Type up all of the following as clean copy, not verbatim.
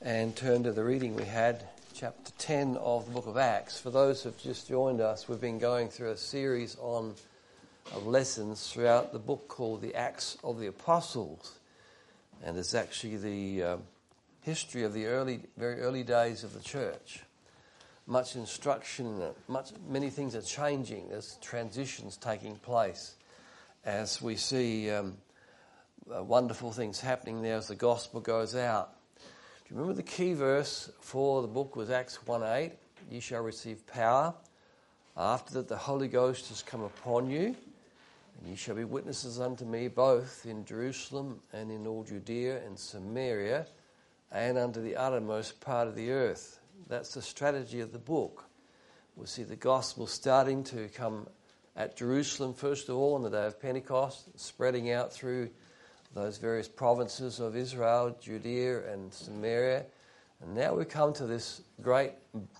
and turn to the reading we had, chapter 10 of the book of Acts. For those who have just joined us, we've been going through a series of lessons throughout the book called the Acts of the Apostles. And it's actually the history of the very early days of the church. Much instruction, many things are changing. There's transitions taking place as we see wonderful things happening there as the gospel goes out. Do you remember the key verse for the book was Acts 1:8? "You shall receive power. After that the Holy Ghost has come upon you, and you shall be witnesses unto me both in Jerusalem and in all Judea and Samaria and unto the uttermost part of the earth." That's the strategy of the book. We'll see the gospel starting to come at Jerusalem first of all on the day of Pentecost, spreading out through those various provinces of Israel, Judea and Samaria. And now we come to this great,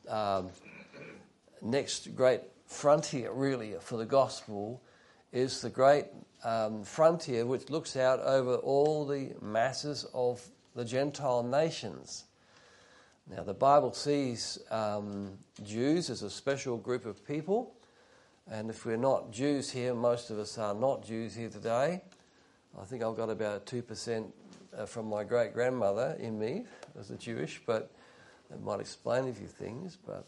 next great frontier really for the gospel, is the great frontier which looks out over all the masses of the Gentile nations. Now the Bible sees Jews as a special group of people, and if we're not Jews here, most of us are not Jews here today. I think I've got about 2% from my great-grandmother in me as a Jewish, but that might explain a few things. But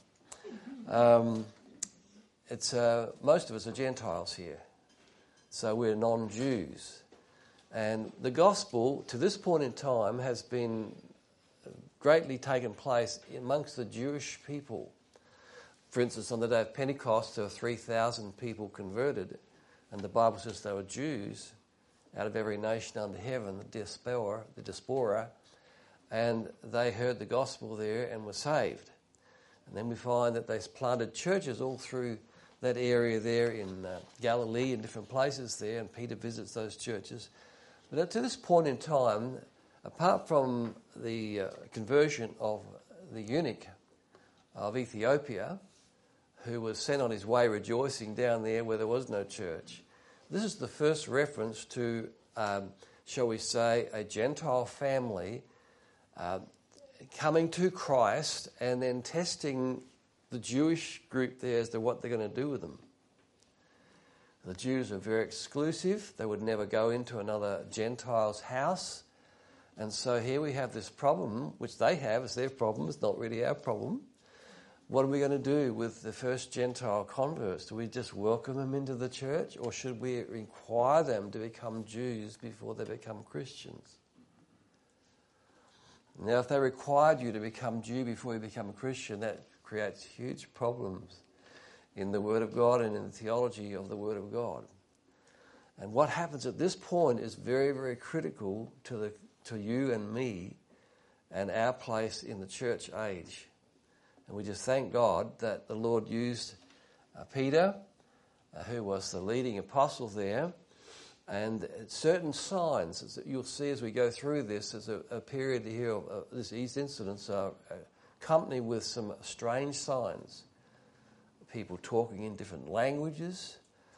it's most of us are Gentiles here, so we're non-Jews. And the gospel, to this point in time, has been greatly taken place amongst the Jewish people. For instance, on the day of Pentecost, there were 3,000 people converted, and the Bible says they were Jews out of every nation under heaven, the diaspora, and they heard the gospel there and were saved. And then we find that they planted churches all through that area there in Galilee and different places there, and Peter visits those churches. But to this point in time, apart from the conversion of the eunuch of Ethiopia, who was sent on his way rejoicing down there where there was no church, this is the first reference to, shall we say, a Gentile family coming to Christ and then testing the Jewish group there as to what they're going to do with them. The Jews are very exclusive. They would never go into another Gentile's house. And so here we have this problem, which they have. It's their problem. It's not really our problem. What are we going to do with the first Gentile converts? Do we just welcome them into the church, or should we require them to become Jews before they become Christians? Now, if they required you to become Jew before you become a Christian, that creates huge problems in the Word of God and in the theology of the Word of God. And what happens at this point is very, very critical to you and me and our place in the church age. And we just thank God that the Lord used Peter, who was the leading apostle there, and certain signs, as you'll see as we go through this, there's a period here of these incidents are accompanied with some strange signs. People talking in different languages.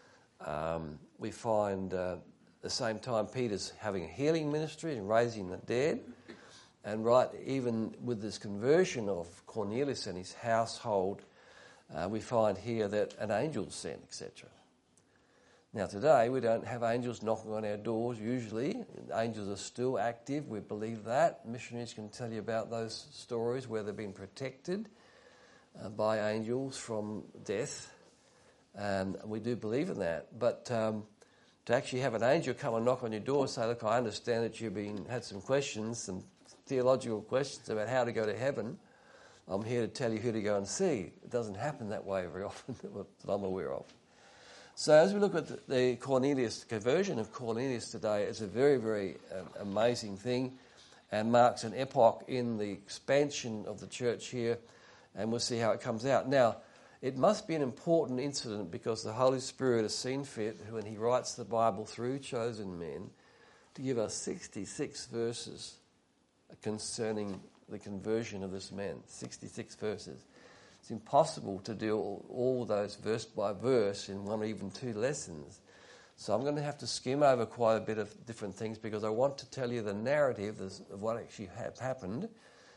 We find at the same time Peter's having a healing ministry and raising the dead. And right, even with this conversion of Cornelius and his household, we find here that an angel sent, etc. Now today we don't have angels knocking on our doors usually. Angels are still active, we believe that. Missionaries can tell you about those stories where they've been protected by angels from death. And we do believe in that. But to actually have an angel come and knock on your door and say, "Look, I understand that you've had some questions, some theological questions about how to go to heaven. I'm here to tell you who to go and see." It doesn't happen that way very often that I'm aware of. So as we look at the conversion of Cornelius today, it's a very, very amazing thing and marks an epoch in the expansion of the church here, and we'll see how it comes out. Now, it must be an important incident because the Holy Spirit has seen fit, when he writes the Bible through chosen men, to give us 66 verses concerning the conversion of this man. 66 verses. It's impossible to do all those verse by verse in one or even two lessons. So I'm going to have to skim over quite a bit of different things because I want to tell you the narrative of what actually happened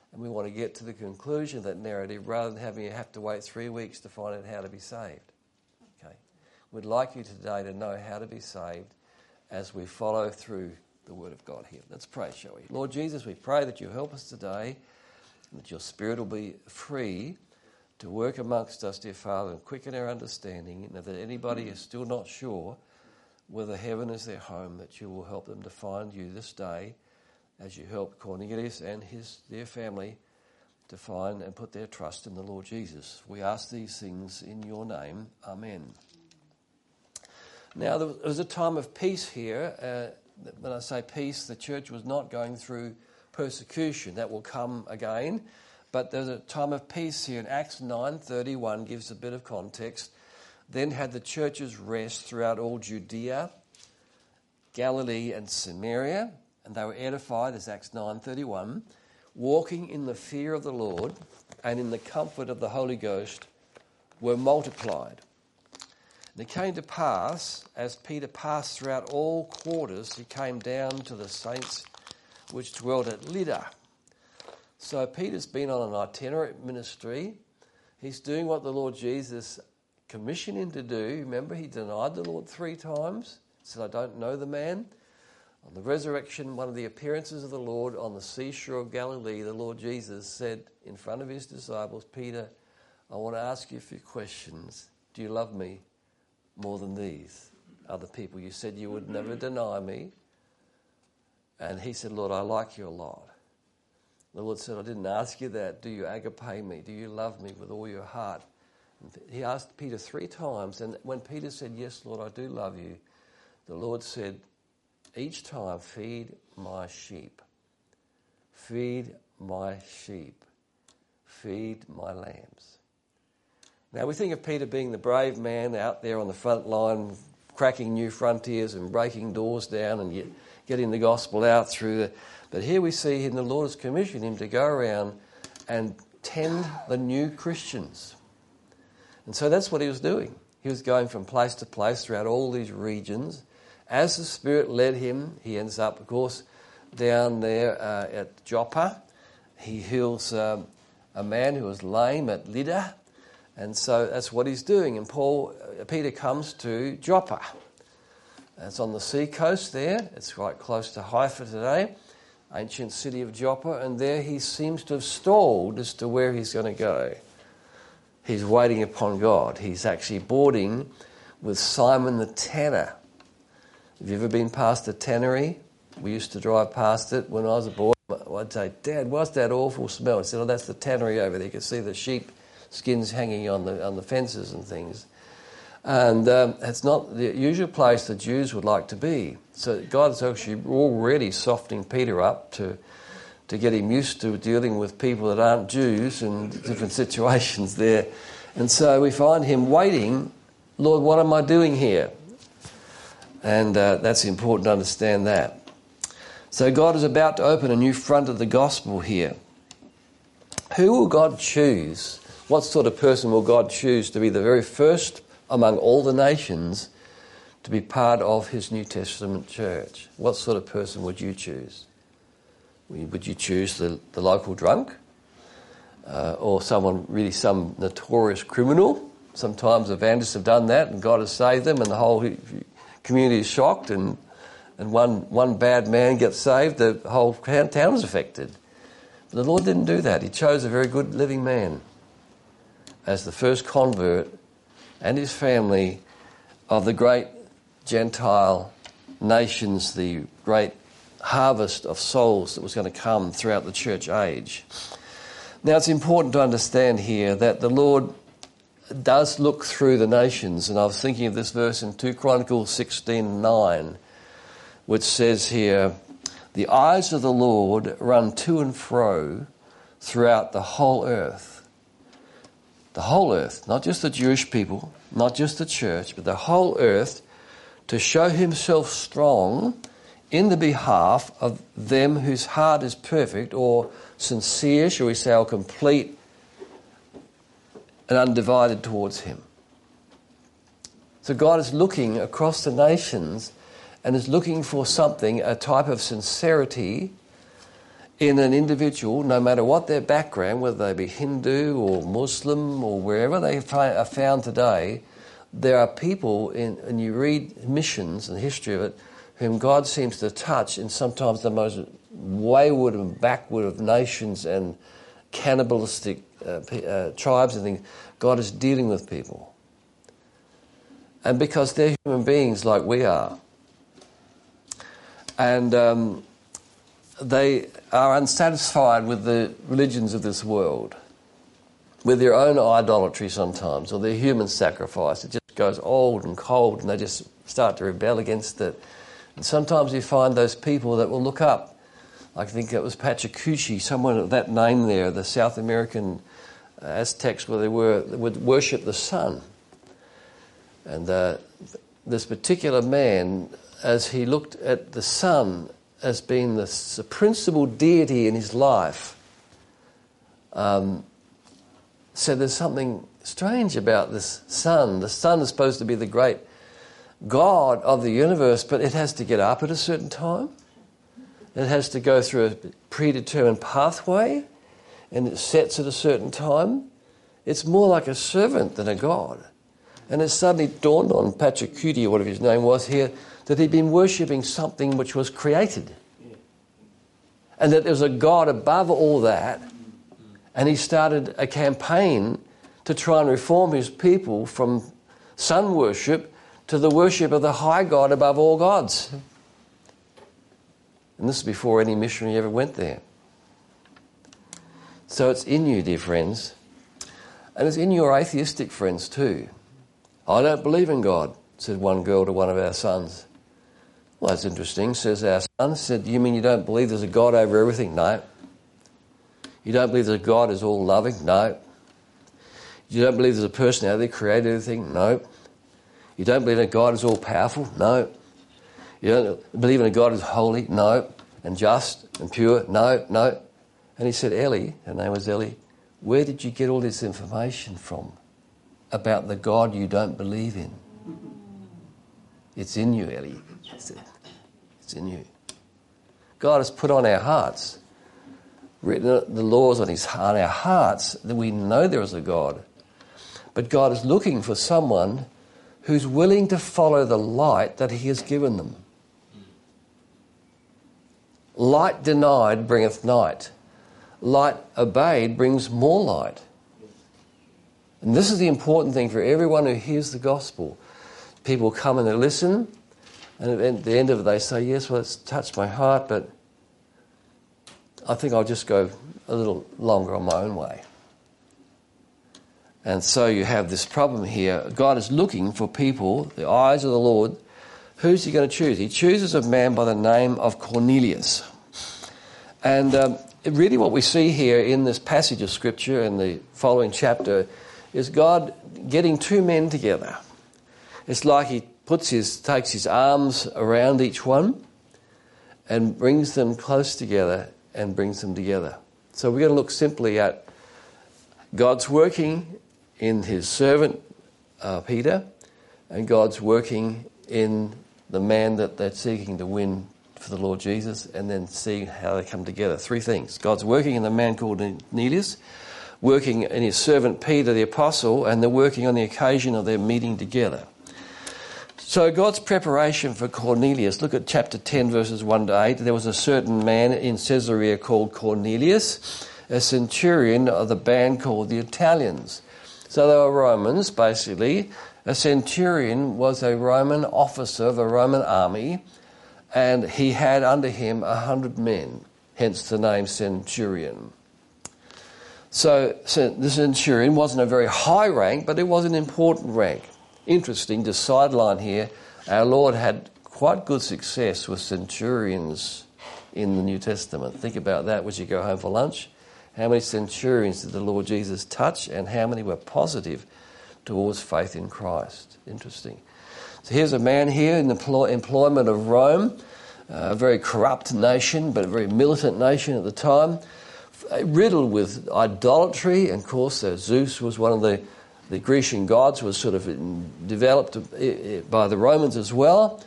And we want to get to the conclusion of that narrative rather than having you have to wait 3 weeks to find out how to be saved. Okay. We'd like you today to know how to be saved as we follow through the Word of God here. Let's pray, shall we? Lord Jesus, we pray that you help us today, that your Spirit will be free to work amongst us, dear Father, and quicken our understanding, and that anybody is still not sure whether heaven is their home, that you will help them to find you this day as you help Cornelius and their family to find and put their trust in the Lord Jesus. We ask these things in your name. Amen. Now, there was a time of peace here. When I say peace, the church was not going through persecution. That will come again. But there's a time of peace here. In Acts 9:31 gives a bit of context. Then had the churches rest throughout all Judea, Galilee and Samaria, and they were edified, as Acts 9:31, walking in the fear of the Lord and in the comfort of the Holy Ghost were multiplied. And it came to pass, as Peter passed throughout all quarters, he came down to the saints which dwelt at Lydda. So Peter's been on an itinerant ministry. He's doing what the Lord Jesus commissioned him to do. Remember, he denied the Lord 3 times. He said, I don't know the man. On the resurrection, one of the appearances of the Lord on the seashore of Galilee, the Lord Jesus said in front of his disciples, Peter, I want to ask you a few questions. Do you love me more than these other people? You said you would never deny me. And he said, Lord, I like you a lot. The Lord said, I didn't ask you that. Do you agape me? Do you love me with all your heart? And he asked Peter 3 times. And when Peter said, yes, Lord, I do love you, the Lord said, each time, feed my sheep. Feed my sheep. Feed my lambs. Now we think of Peter being the brave man out there on the front line, cracking new frontiers and breaking doors down and getting the gospel out through the... But here we see him, the Lord has commissioned him to go around and tend the new Christians. And so that's what he was doing. He was going from place to place throughout all these regions. As the Spirit led him, he ends up, of course, down there at Joppa. He heals a man who was lame at Lydda. And so that's what he's doing. And Peter comes to Joppa. It's on the sea coast there. It's quite close to Haifa today, ancient city of Joppa. And there he seems to have stalled as to where he's going to go. He's waiting upon God. He's actually boarding with Simon the tanner. Have you ever been past a tannery? We used to drive past it when I was a boy. I'd say, Dad, what's that awful smell? I said, oh, that's the tannery over there. You can see the sheep skins hanging on the fences and things. And it's not the usual place the Jews would like to be. So God's actually already softening Peter up to get him used to dealing with people that aren't Jews in different situations there. And so we find him waiting, Lord, what am I doing here? And that's important to understand that. So God is about to open a new front of the gospel here. Who will God choose? What sort of person will God choose to be the very first among all the nations to be part of his New Testament church? What sort of person would you choose? Would you choose the local drunk? Or some notorious criminal? Sometimes evangelists have done that and God has saved them and the whole community is shocked and one bad man gets saved, the whole town is affected. But the Lord didn't do that. He chose a very good living man as the first convert and his family of the great Gentile nations, the great harvest of souls that was going to come throughout the church age. Now it's important to understand here that the Lord does look through the nations, and I was thinking of this verse in 2 Chronicles 16:9, which says here, the eyes of the Lord run to and fro throughout the whole earth. The whole earth, not just the Jewish people, not just the church, but the whole earth, to show himself strong in the behalf of them whose heart is perfect or sincere, shall we say, or complete and undivided towards him. So God is looking across the nations and is looking for something, a type of sincerity in an individual, no matter what their background, whether they be Hindu or Muslim or wherever they are found today, there are people, and you read missions and the history of it, whom God seems to touch in sometimes the most wayward and backward of nations and cannibalistic tribes and things. God is dealing with people. And because they're human beings like we are. And they are unsatisfied with the religions of this world, with their own idolatry sometimes, or their human sacrifice. It just goes old and cold, and they just start to rebel against it. And sometimes you find those people that will look up. I think it was Pachacuti, someone of that name there, the South American Aztecs, where they would worship the sun. And this particular man, as he looked at the sun as being the principal deity in his life, said there's something strange about this sun. The sun is supposed to be the great God of the universe, but it has to get up at a certain time. It has to go through a predetermined pathway, and it sets at a certain time. It's more like a servant than a God. And it suddenly dawned on Pachacuti, or whatever his name was here, that he'd been worshipping something which was created. And that there was a God above all that. And he started a campaign to try and reform his people from sun worship to the worship of the high God above all gods. And this is before any missionary ever went there. So it's in you, dear friends. And it's in your atheistic friends too. I don't believe in God, said one girl to one of our sons. Well, that's interesting, says our son. Said, you mean you don't believe there's a God over everything? No. You don't believe that God is all loving? No. You don't believe there's a personality that created everything? No. You don't believe that God is all powerful? No. You don't believe in a God who's holy? No. And just and pure? No, no. And he said, Ellie, her name was Ellie, where did you get all this information from about the God you don't believe in? It's in you, Ellie. It's in you. God has put on our hearts, written the laws on our hearts, that we know there is a God. But God is looking for someone who's willing to follow the light that he has given them. Light denied bringeth night. Light obeyed brings more light. And this is the important thing for everyone who hears the gospel. People come and they listen, and at the end of it they say, yes, well, it's touched my heart, but I think I'll just go a little longer on my own way. And so you have this problem here. God is looking for people, the eyes of the Lord. Who's he going to choose? He chooses a man by the name of Cornelius. And really what we see here in this passage of Scripture in the following chapter is God getting two men together. It's like he takes his arms around each one and brings them close together and brings them together. So we're going to look simply at God's working in his servant Peter, and God's working in the man that they're seeking to win for the Lord Jesus, and then see how they come together. Three things. God's working in the man called Cornelius, working in his servant Peter the apostle, and they're working on the occasion of their meeting together. So God's preparation for Cornelius, look at chapter 10 verses 1 to 8. There was a certain man in Caesarea called Cornelius, a centurion of the band called the Italians. So they were Romans, basically. A centurion was a Roman officer of a Roman army, and he had under him 100 men, hence the name centurion. So the centurion wasn't a very high rank, but it was an important rank. Interesting, to sideline here, our Lord had quite good success with centurions in the New Testament. Think about that as you go home for lunch. How many centurions did the Lord Jesus touch, and how many were positive towards faith in Christ? Interesting. So here's a man here in the employment of Rome, a very corrupt nation, but a very militant nation at the time, riddled with idolatry. And of course, Zeus was one of the Grecian gods, was sort of developed by the Romans as well.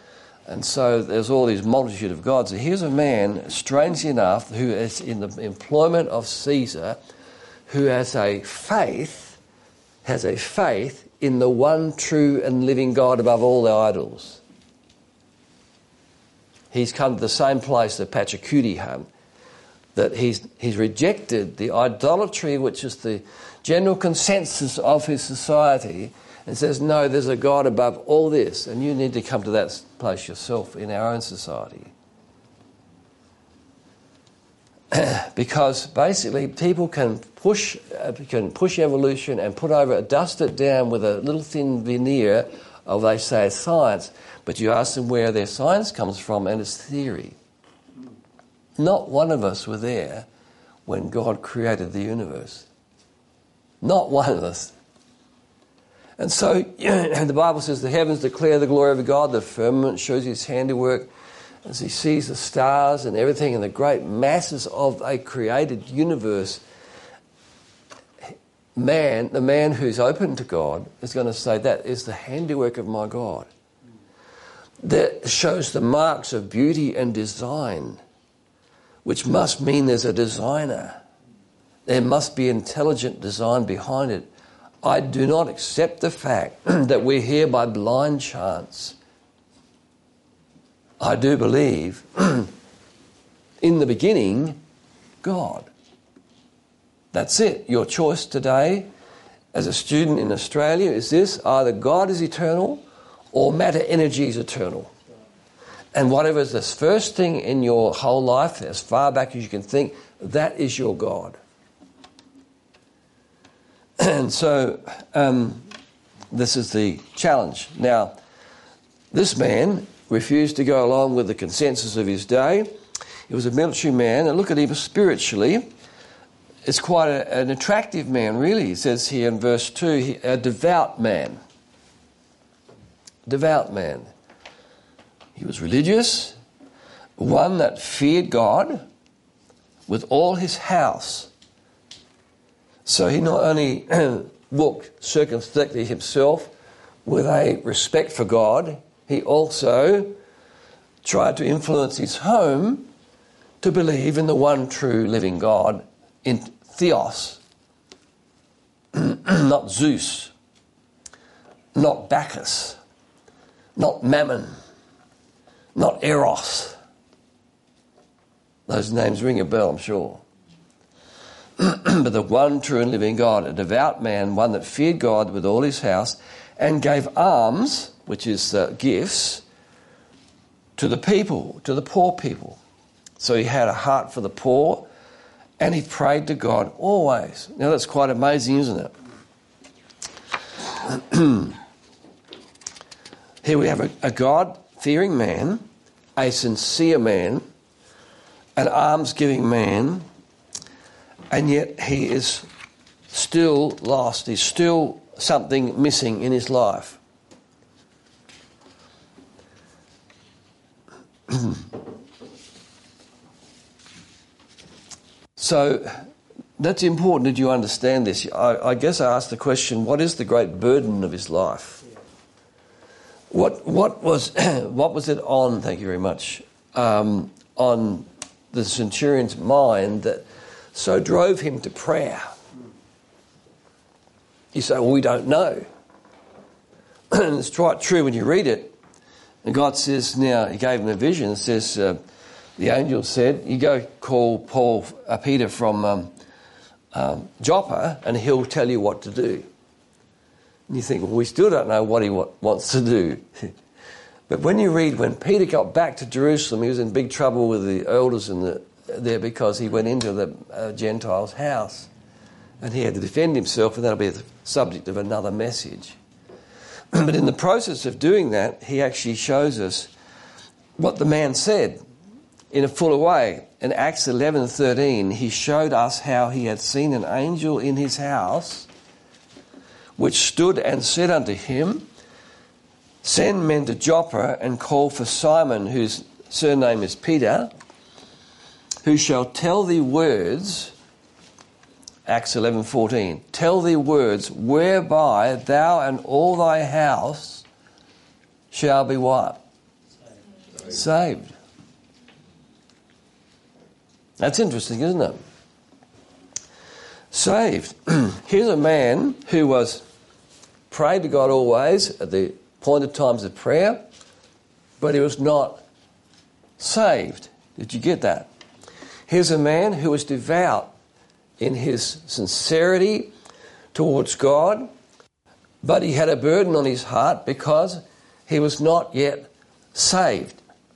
And so there's all these multitude of gods. And here's a man, strangely enough, who is in the employment of Caesar, who has a faith in the one true and living God above all the idols. He's come to the same place that Pachacuti had, that he's rejected the idolatry which is the general consensus of his society, and says, no, there's a God above all this, and you need to come to that place yourself in our own society. Because basically people can push evolution and dust it down with a little thin veneer of, they say, science, but you ask them where their science comes from, and it's theory. Not one of us were there when God created the universe. Not one of us. And so the Bible says the heavens declare the glory of God, the firmament shows his handiwork, as he sees the stars and everything and the great masses of a created universe. The man who's open to God is going to say, that is the handiwork of my God. That shows the marks of beauty and design, which must mean there's a designer. There must be intelligent design behind it. I do not accept the fact that we're here by blind chance. I do believe in the beginning, God. That's it. Your choice today as a student in Australia is this: either God is eternal or matter energy is eternal. And whatever is the first thing in your whole life, as far back as you can think, that is your God. And so this is the challenge. Now, this man refused to go along with the consensus of his day. He was a military man, and look at him spiritually. It's quite an attractive man, really. He says here in verse 2, a devout man. Devout man. He was religious, one that feared God with all his house. So he not only walked circumspectly himself with a respect for God, he also tried to influence his home to believe in the one true living God, in Theos, not Zeus, not Bacchus, not Mammon, not Eros. Those names ring a bell, I'm sure. But the one true and living God, a devout man, one that feared God with all his house, and gave alms, which is gifts, to the people, to the poor people. So he had a heart for the poor, and he prayed to God always. Now that's quite amazing, isn't it? Here we have a God-fearing man, a sincere man, an alms-giving man, and yet he is still lost. There's still something missing in his life. So that's important that you understand this. I guess I asked the question, what is the great burden of his life? What was it on, thank you very much, on the centurion's mind that so drove him to prayer? You say, well, we don't know. And it's quite true when you read it. And God says, now, he gave him a vision. It says, the angel said, you go call Peter from Joppa and he'll tell you what to do. And you think, well, we still don't know what he wants to do. But when you read, when Peter got back to Jerusalem, he was in big trouble with the elders there because he went into the Gentile's house. And he had to defend himself, and that'll be the subject of another message. But in the process of doing that, he actually shows us what the man said in a fuller way. In Acts 11:13, he showed us how he had seen an angel in his house, which stood and said unto him, send men to Joppa and call for Simon, whose surname is Peter, who shall tell thee words, Acts 11:14, tell thee words whereby thou and all thy house shall be what? Saved. That's interesting, isn't it? Saved. Here's a man who was prayed to God always at the appointed times of prayer, but he was not saved. Did you get that? Here's a man who was devout in his sincerity towards God, but he had a burden on his heart because he was not yet saved.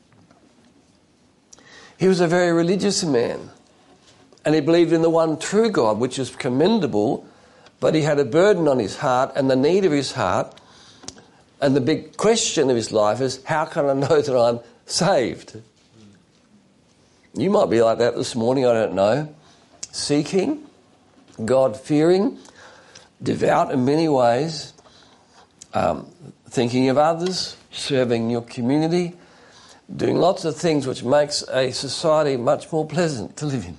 He was a very religious man, and he believed in the one true God, which is commendable, but he had a burden on his heart and the need of his heart, and the big question of his life is, how can I know that I'm saved? You might be like that this morning, I don't know. Seeking, God-fearing, devout in many ways, thinking of others, serving your community, doing lots of things which makes a society much more pleasant to live in.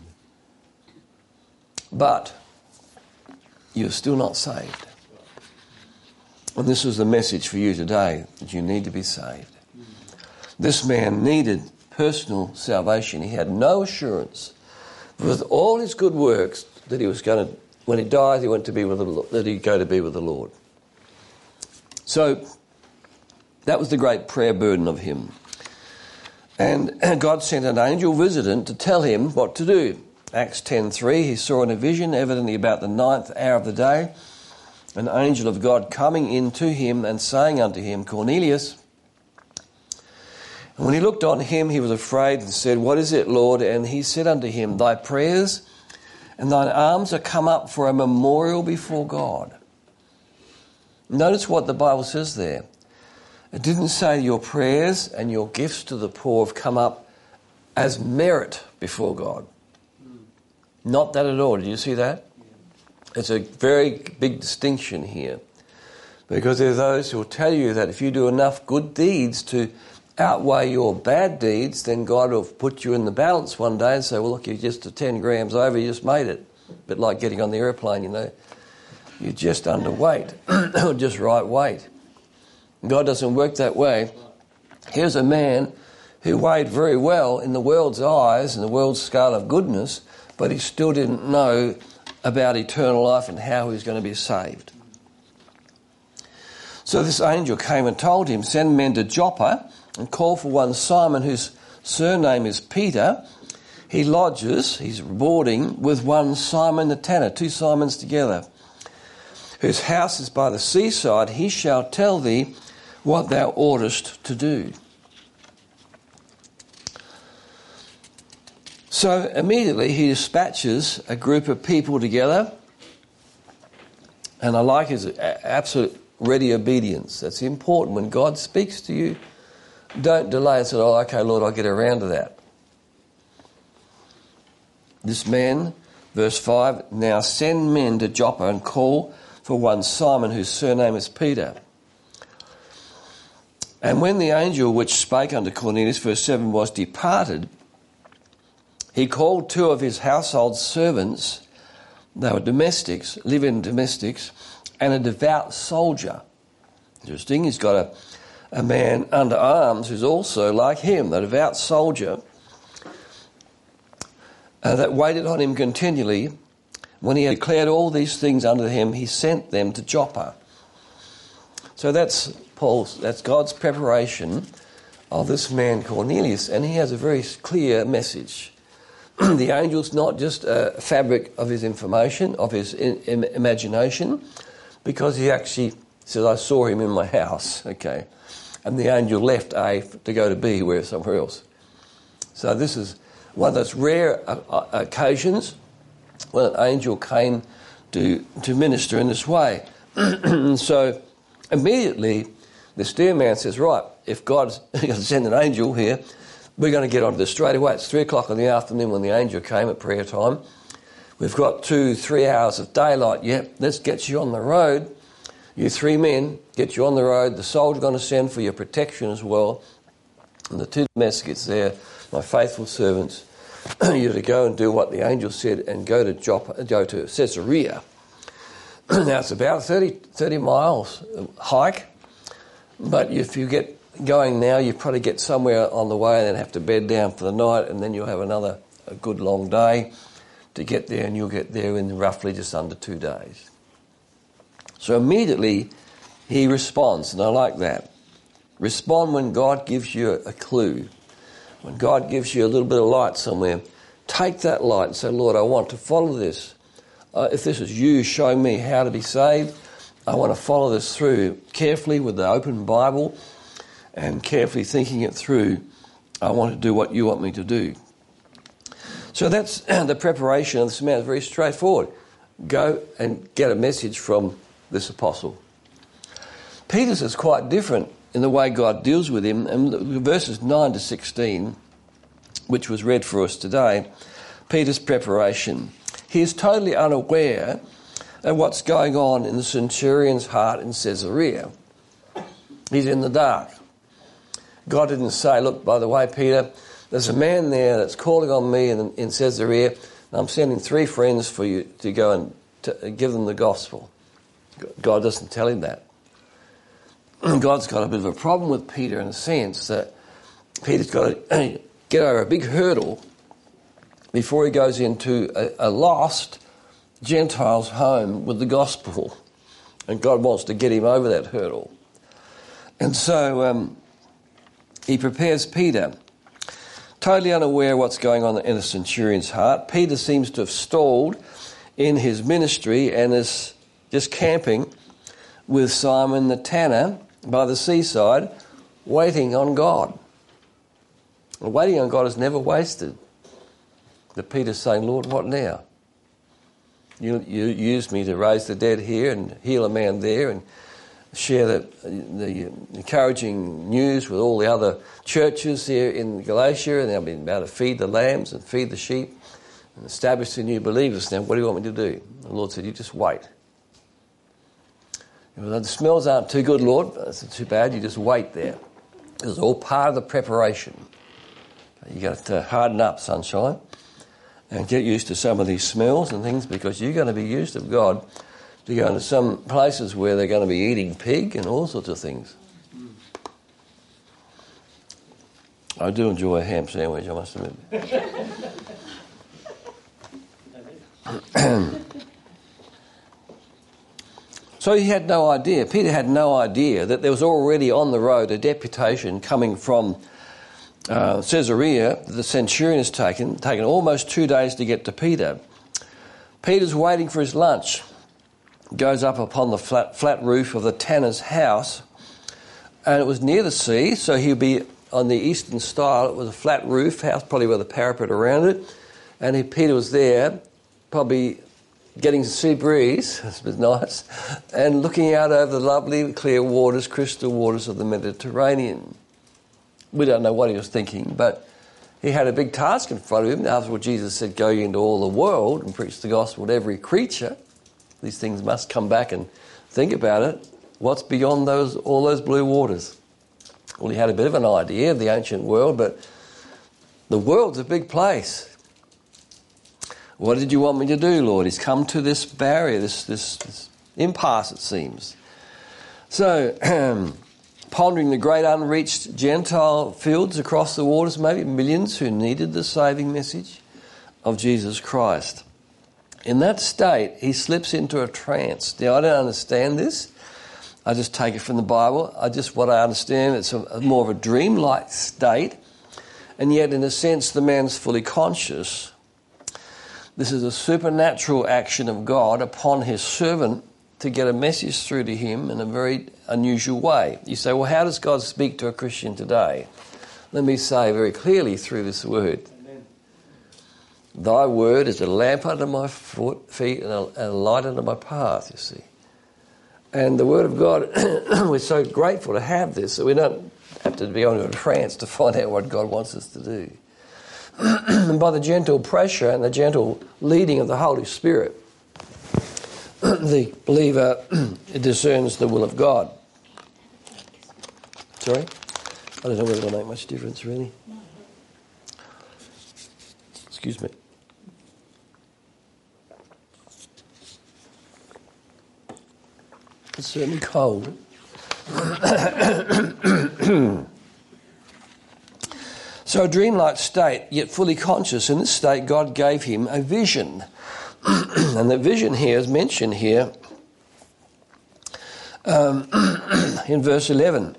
But you're still not saved. And this is the message for you today, that you need to be saved. This man needed personal salvation. He had no assurance with all his good works that he was going to, when he died, he went to be with the Lord, that he'd go to be with the Lord. So that was the great prayer burden of him. And God sent an angel visitant to tell him what to do. Acts 10:3, he saw in a vision, evidently about the 9th hour of the day, an angel of God coming in to him and saying unto him, Cornelius. And when he looked on him, he was afraid and said, What is it, Lord? And he said unto him, Thy prayers and thine alms are come up for a memorial before God. Notice what the Bible says there. It didn't say your prayers and your gifts to the poor have come up as merit before God. Not that at all. Did you see that? It's a very big distinction here. Because there are those who will tell you that if you do enough good deeds to outweigh your bad deeds, then God will put you in the balance one day and say, well, look, you're just 10 grams over, you just made it. A bit like getting on the airplane, you know. You're just underweight, or just right weight. God doesn't work that way. Here's a man who weighed very well in the world's eyes and the world's scale of goodness, but he still didn't know about eternal life and how he was going to be saved. So this angel came and told him, send men to Joppa and call for one Simon whose surname is Peter. He lodges, he's boarding with one Simon the tanner, 2 Simons together, whose house is by the seaside. He shall tell thee what thou oughtest to do. So immediately he dispatches a group of people together, and I like his absolute ready obedience. That's important. When God speaks to you, don't delay and say, oh, okay, Lord, I'll get around to that. This man, verse 5, now send men to Joppa and call for one Simon whose surname is Peter. And when the angel which spake unto Cornelius, verse 7, was departed, he called 2 of his household servants, they were domestics, live-in domestics, and a devout soldier. Interesting, he's got a man under arms who's also like him, a devout soldier, that waited on him continually. When he had declared all these things unto him, he sent them to Joppa. So that's God's preparation of this man Cornelius, and he has a very clear message. The angel's not just a fabric of his information, of his imagination, because he actually says, I saw him in my house, okay. And the angel left A to go to B, where somewhere else. So this is one of those rare occasions when an angel came to minister in this way. So immediately this dear man says, right, if God's going to send an angel here, we're going to get onto this straight away. It's 3 o'clock in the afternoon when the angel came at prayer time. We've got 2-3 hours of daylight yet. Let's get you on the road. You 3 men, get you on the road. The soldier's going to send for your protection as well. And the 2 domestics there, my faithful servants, you're to go and do what the angel said and go to Caesarea. Now it's about 30 miles hike, but if you get going now, you probably get somewhere on the way and then have to bed down for the night, and then you'll have a good long day to get there, and you'll get there in roughly just under 2 days. So immediately he responds, and I like that. Respond when God gives you a clue. When God gives you a little bit of light somewhere, take that light and say, Lord, I want to follow this. If this is you showing me how to be saved, I want to follow this through carefully with the open Bible and carefully thinking it through. I want to do what you want me to do. So that's the preparation of this man. It's very straightforward. Go and get a message from this apostle. Peter's is quite different in the way God deals with him. And verses 9 to 16, which was read for us today, Peter's preparation. He is totally unaware of what's going on in the centurion's heart in Caesarea. He's in the dark. God didn't say, look, by the way, Peter, there's a man there that's calling on me in Caesarea, and I'm sending 3 friends for you to go and to give them the gospel. God doesn't tell him that. God's got a bit of a problem with Peter in a sense that Peter's got to get over a big hurdle before he goes into a lost Gentile's home with the gospel. And God wants to get him over that hurdle. And so he prepares Peter, totally unaware of what's going on in the centurion's heart. Peter seems to have stalled in his ministry and is just camping with Simon the tanner by the seaside, waiting on God. And waiting on God is never wasted. But Peter's saying, Lord, what now? You used me to raise the dead here and heal a man there and share the encouraging news with all the other churches here in Galatia, and they've been about to feed the lambs and feed the sheep and establish the new believers. Now, what do you want me to do? The Lord said, you just wait. The smells aren't too good, Lord. That's not too bad. You just wait there. It's all part of the preparation. You got to harden up, sunshine, and get used to some of these smells and things, because you're going to be used of God to go into some places where they're going to be eating pig and all sorts of things. I do enjoy a ham sandwich, I must admit. So he had no idea, Peter had no idea that there was already on the road a deputation coming from Caesarea. The centurion has taken almost 2 days to get to Peter. Peter's waiting for his lunch, goes up upon the flat roof of the tanner's house, and it was near the sea, so he'd be on the eastern style. It was a flat roof house, probably with a parapet around it, and Peter was there, probably getting the sea breeze, it was nice, and looking out over the lovely clear waters, crystal waters of the Mediterranean. We don't know what he was thinking, but he had a big task in front of him. After all, Jesus said, go into all the world and preach the gospel to every creature. These things must come back and think about it. What's beyond all those blue waters? Well, he had a bit of an idea of the ancient world, but the world's a big place. What did you want me to do, Lord? He's come to this barrier, this impasse, it seems. So, pondering the great unreached Gentile fields across the waters, maybe millions who needed the saving message of Jesus Christ. In that state, he slips into a trance. Now, I don't understand this. I just take it from the Bible. What I understand, it's more of a dreamlike state, and yet, in a sense, the man's fully conscious. This is a supernatural action of God upon his servant to get a message through to him in a very unusual way. You say, well, how does God speak to a Christian today? Let me say very clearly through this word. Amen. Thy word is a lamp under my feet and a light under my path, you see. And the word of God, we're so grateful to have this, so we don't have to be on a trance to find out what God wants us to do. And by the gentle pressure and the gentle leading of the Holy Spirit, the believer discerns the will of God. Sorry? I don't know whether it'll make much difference, really. Excuse me. It's certainly cold. So a dreamlike state, yet fully conscious. In this state, God gave him a vision. And the vision here is mentioned here in verse 11.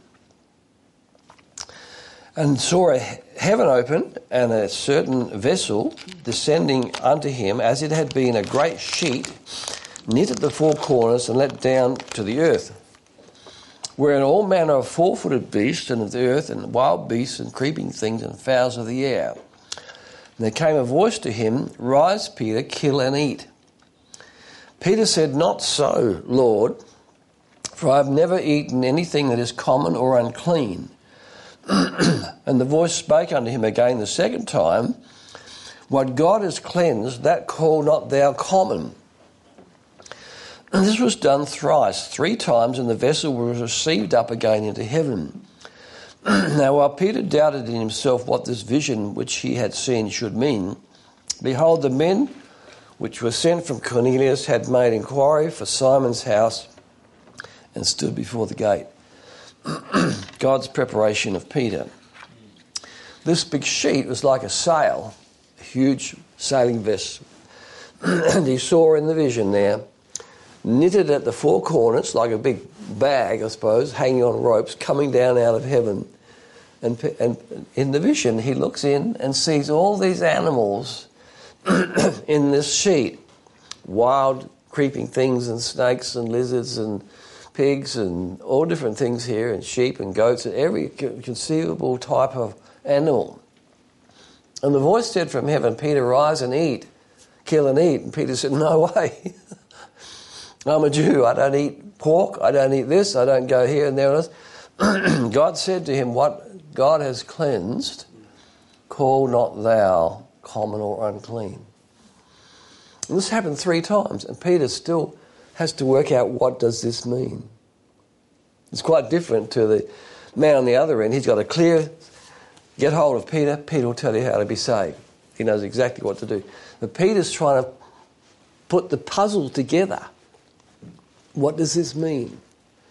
And saw heaven open, and a certain vessel descending unto him, as it had been a great sheet, knit at the four corners and let down to the earth, wherein all manner of four-footed beasts and of the earth, and wild beasts and creeping things and fowls of the air. And there came a voice to him, Rise, Peter, kill and eat. Peter said, Not so, Lord, for I have never eaten anything that is common or unclean. And the voice spake unto him again the second time, What God has cleansed, that call not thou common. And this was done thrice, 3 times, and the vessel was received up again into heaven. Now while Peter doubted in himself what this vision which he had seen should mean, behold, the men which were sent from Cornelius had made inquiry for Simon's house and stood before the gate. God's preparation of Peter. This big sheet was like a sail, a huge sailing vessel. And he saw in the vision there, knitted at the four corners, like a big bag, I suppose, hanging on ropes, coming down out of heaven. And in the vision, he looks in and sees all these animals in this sheet. Wild, creeping things and snakes and lizards and pigs and all different things here, and sheep and goats and every conceivable type of animal. And the voice said from heaven, Peter, rise and eat, kill and eat. And Peter said, no way. I'm a Jew. I don't eat pork. I don't eat this. I don't go here and there. God said to him, what God has cleansed, call not thou common or unclean. And this happened 3 times, and Peter still has to work out what does this mean. It's quite different to the man on the other end. He's got a clear, get hold of Peter. Peter will tell you how to be saved. He knows exactly what to do. But Peter's trying to put the puzzle together. What does this mean?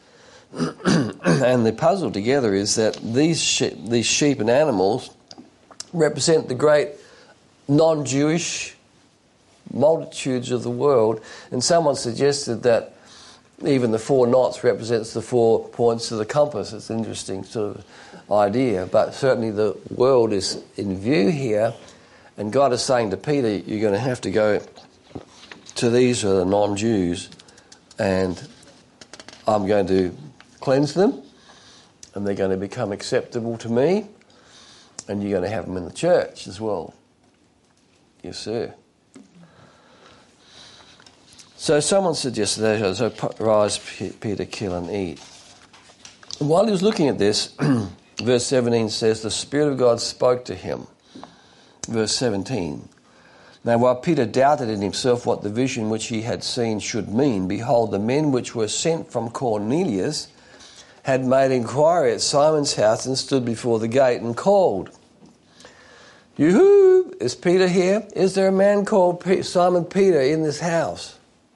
And the puzzle together is that these sheep and animals represent the great non-Jewish multitudes of the world. And someone suggested that even the 4 knots represents the 4 points of the compass. It's an interesting sort of idea. But certainly the world is in view here. And God is saying to Peter, you're going to have to go to these are the non-Jews, and I'm going to cleanse them, and they're going to become acceptable to me, and you're going to have them in the church as well. Yes, sir. So someone suggested that, so rise, Peter, kill and eat. While he was looking at this, verse 17 says, the Spirit of God spoke to him. Verse 17. Now while Peter doubted in himself what the vision which he had seen should mean, behold, the men which were sent from Cornelius had made inquiry at Simon's house and stood before the gate and called. Yoo-hoo! Is Peter here? Is there a man called Simon Peter in this house?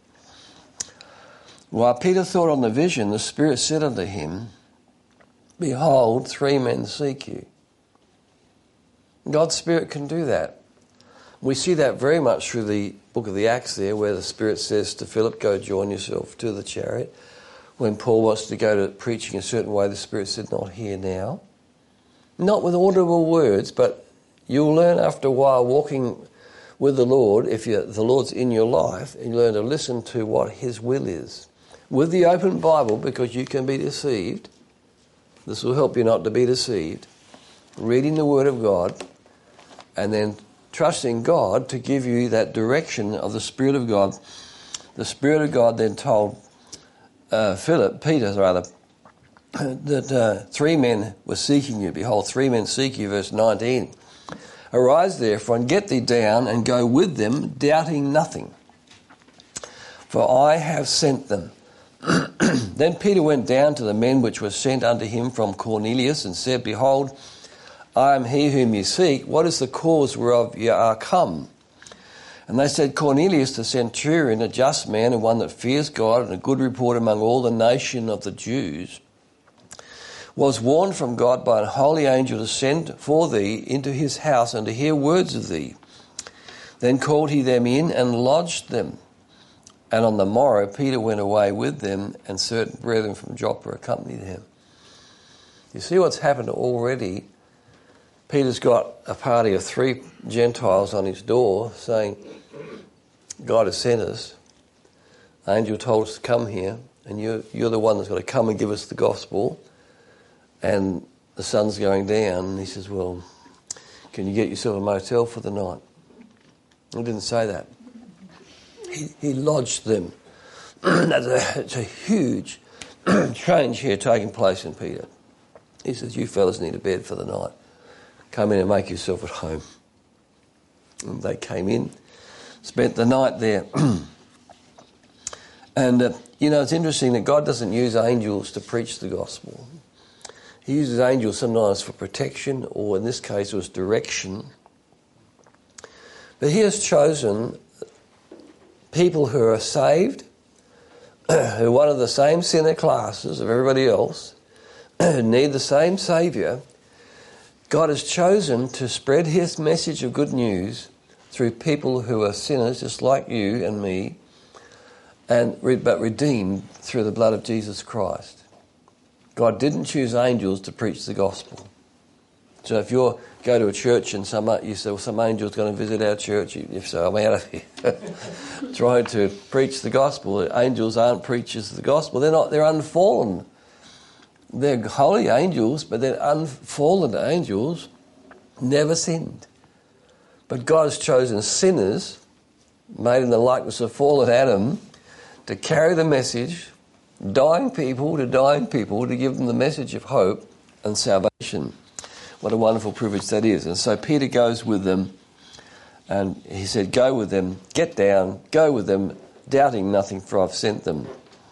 While Peter thought on the vision, the Spirit said unto him, behold, 3 men seek you. God's Spirit can do that. We see that very much through the book of the Acts there, where the Spirit says to Philip, go join yourself to the chariot. When Paul wants to go to preaching a certain way, the Spirit said, not here now. Not with audible words, but you'll learn after a while walking with the Lord, if the Lord's in your life, and you learn to listen to what His will is. With the open Bible, because you can be deceived. This will help you not to be deceived. Reading the Word of God, and then trusting God to give you that direction of the Spirit of God. The Spirit of God then told Peter, that 3 men were seeking you. Behold, 3 men seek you, verse 19. Arise therefore and get thee down and go with them, doubting nothing. For I have sent them. Then Peter went down to the men which were sent unto him from Cornelius and said, behold, I am he whom ye seek. What is the cause whereof ye are come? And they said, Cornelius the centurion, a just man and one that fears God, and a good report among all the nation of the Jews, was warned from God by an holy angel to send for thee into his house and to hear words of thee. Then called he them in and lodged them. And on the morrow Peter went away with them, and certain brethren from Joppa accompanied him. You see what's happened already? Peter's got a party of 3 Gentiles on his door saying, God has sent us. Angel told us to come here, and you're the one that's got to come and give us the gospel. And the sun's going down, and he says, well, can you get yourself a motel for the night? He didn't say that. He lodged them. It's a huge change here taking place in Peter. He says, you fellas need a bed for the night. Come in and make yourself at home. And they came in, spent the night there. And, it's interesting that God doesn't use angels to preach the gospel. He uses angels sometimes for protection, or in this case it was direction. But he has chosen people who are saved, who are one of the same sinner classes of everybody else, who need the same Saviour. God has chosen to spread his message of good news through people who are sinners just like you and me, but redeemed through the blood of Jesus Christ. God didn't choose angels to preach the gospel. So if you go to a church and you say, well, some angel's going to visit our church, if so, I'm out of here. Trying to preach the gospel. Angels aren't preachers of the gospel. They're unfallen. They're holy angels, but they're unfallen angels, never sinned. But God has chosen sinners, made in the likeness of fallen Adam, to carry the message, dying people to give them the message of hope and salvation. What a wonderful privilege that is. And so Peter goes with them, and he said, go with them, get down, go with them, doubting nothing, for I've sent them.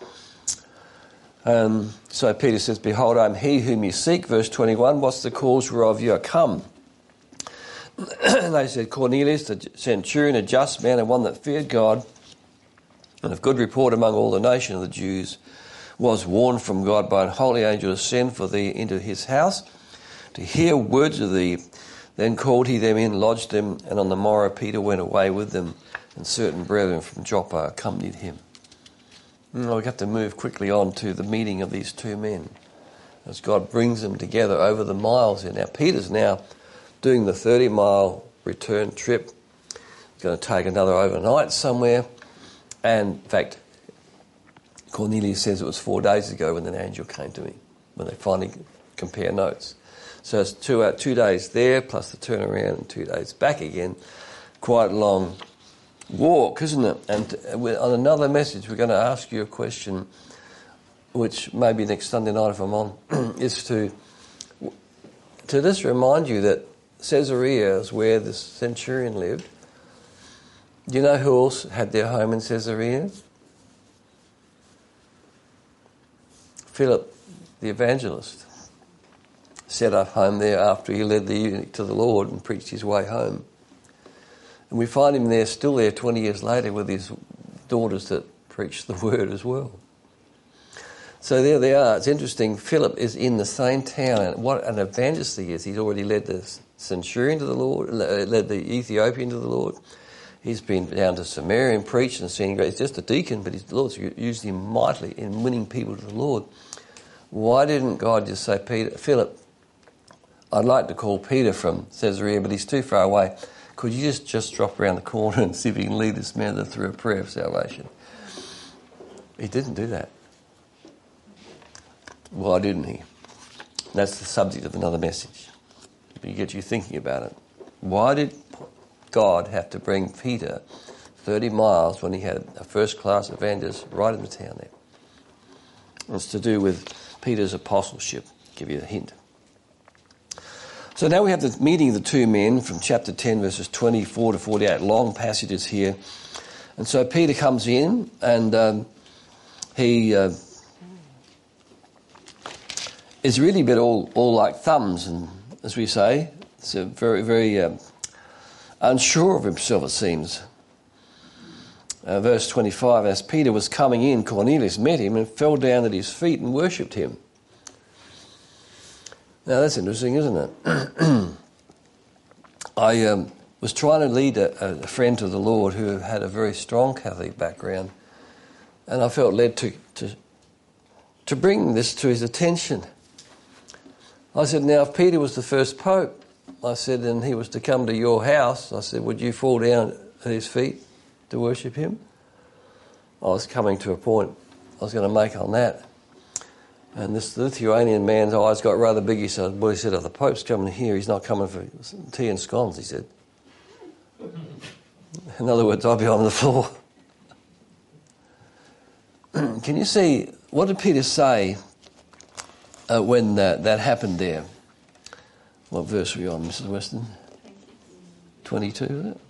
So Peter says, behold, I am he whom you seek. Verse 21, what's the cause whereof you are come? And they said, Cornelius, the centurion, a just man, and one that feared God, and of good report among all the nation of the Jews, was warned from God by an holy angel to send for thee into his house, to hear words of thee. Then called he them in, lodged them, and on the morrow Peter went away with them, and certain brethren from Joppa accompanied him. We have to move quickly on to the meeting of these 2 men, as God brings them together over the miles here. Now, Peter's now doing the 30-mile return trip. He's going to take another overnight somewhere. And, in fact, Cornelius says it was 4 days ago when an angel came to me, when they finally compare notes. So it's 2 days there, plus the turnaround, and 2 days back again. Quite a long walk, isn't it? And on another message, we're going to ask you a question, which maybe next Sunday night if I'm on, is to just remind you that Caesarea is where the centurion lived. Do you know who else had their home in Caesarea? Philip, the evangelist, set up home there after he led the eunuch to the Lord and preached his way home. And we find him there, still there 20 years later with his daughters that preach the word as well. So there they are. It's interesting. Philip is in the same town, and what an evangelist he is. He's already led the centurion to the Lord, led the Ethiopian to the Lord. He's been down to Samaria and preached and seen grace. He's just a deacon, but the Lord's used him mightily in winning people to the Lord. Why didn't God just say, Philip, I'd like to call Peter from Caesarea, but he's too far away. Could you just drop around the corner and see if you can lead this man through a prayer of salvation? He didn't do that. Why didn't he? That's the subject of another message. It gets you thinking about it. Why did God have to bring Peter 30 miles when he had a first-class evangelist right in the town there? It's to do with Peter's apostleship. I'll give you a hint. So now we have the meeting of the 2 men from chapter 10, verses 24 to 48. Long passages here. And so Peter comes in, and he is really a bit all like thumbs, and as we say, it's a very, very unsure of himself, it seems. Verse 25, as Peter was coming in, Cornelius met him and fell down at his feet and worshipped him. Now that's interesting, isn't it? I was trying to lead a friend to the Lord who had a very strong Catholic background, and I felt led to bring this to his attention. I said, now if Peter was the first pope, I said, and he was to come to your house, I said, would you fall down at his feet to worship him? I was coming to a point I was going to make on that. And this Lithuanian man's eyes got rather big. He said, well, he said, if the Pope's coming here, he's not coming for tea and scones, he said. In other words, I'll be on the floor. Can you see, what did Peter say when that happened there? What verse were you on, Mrs. Weston? 22, was it?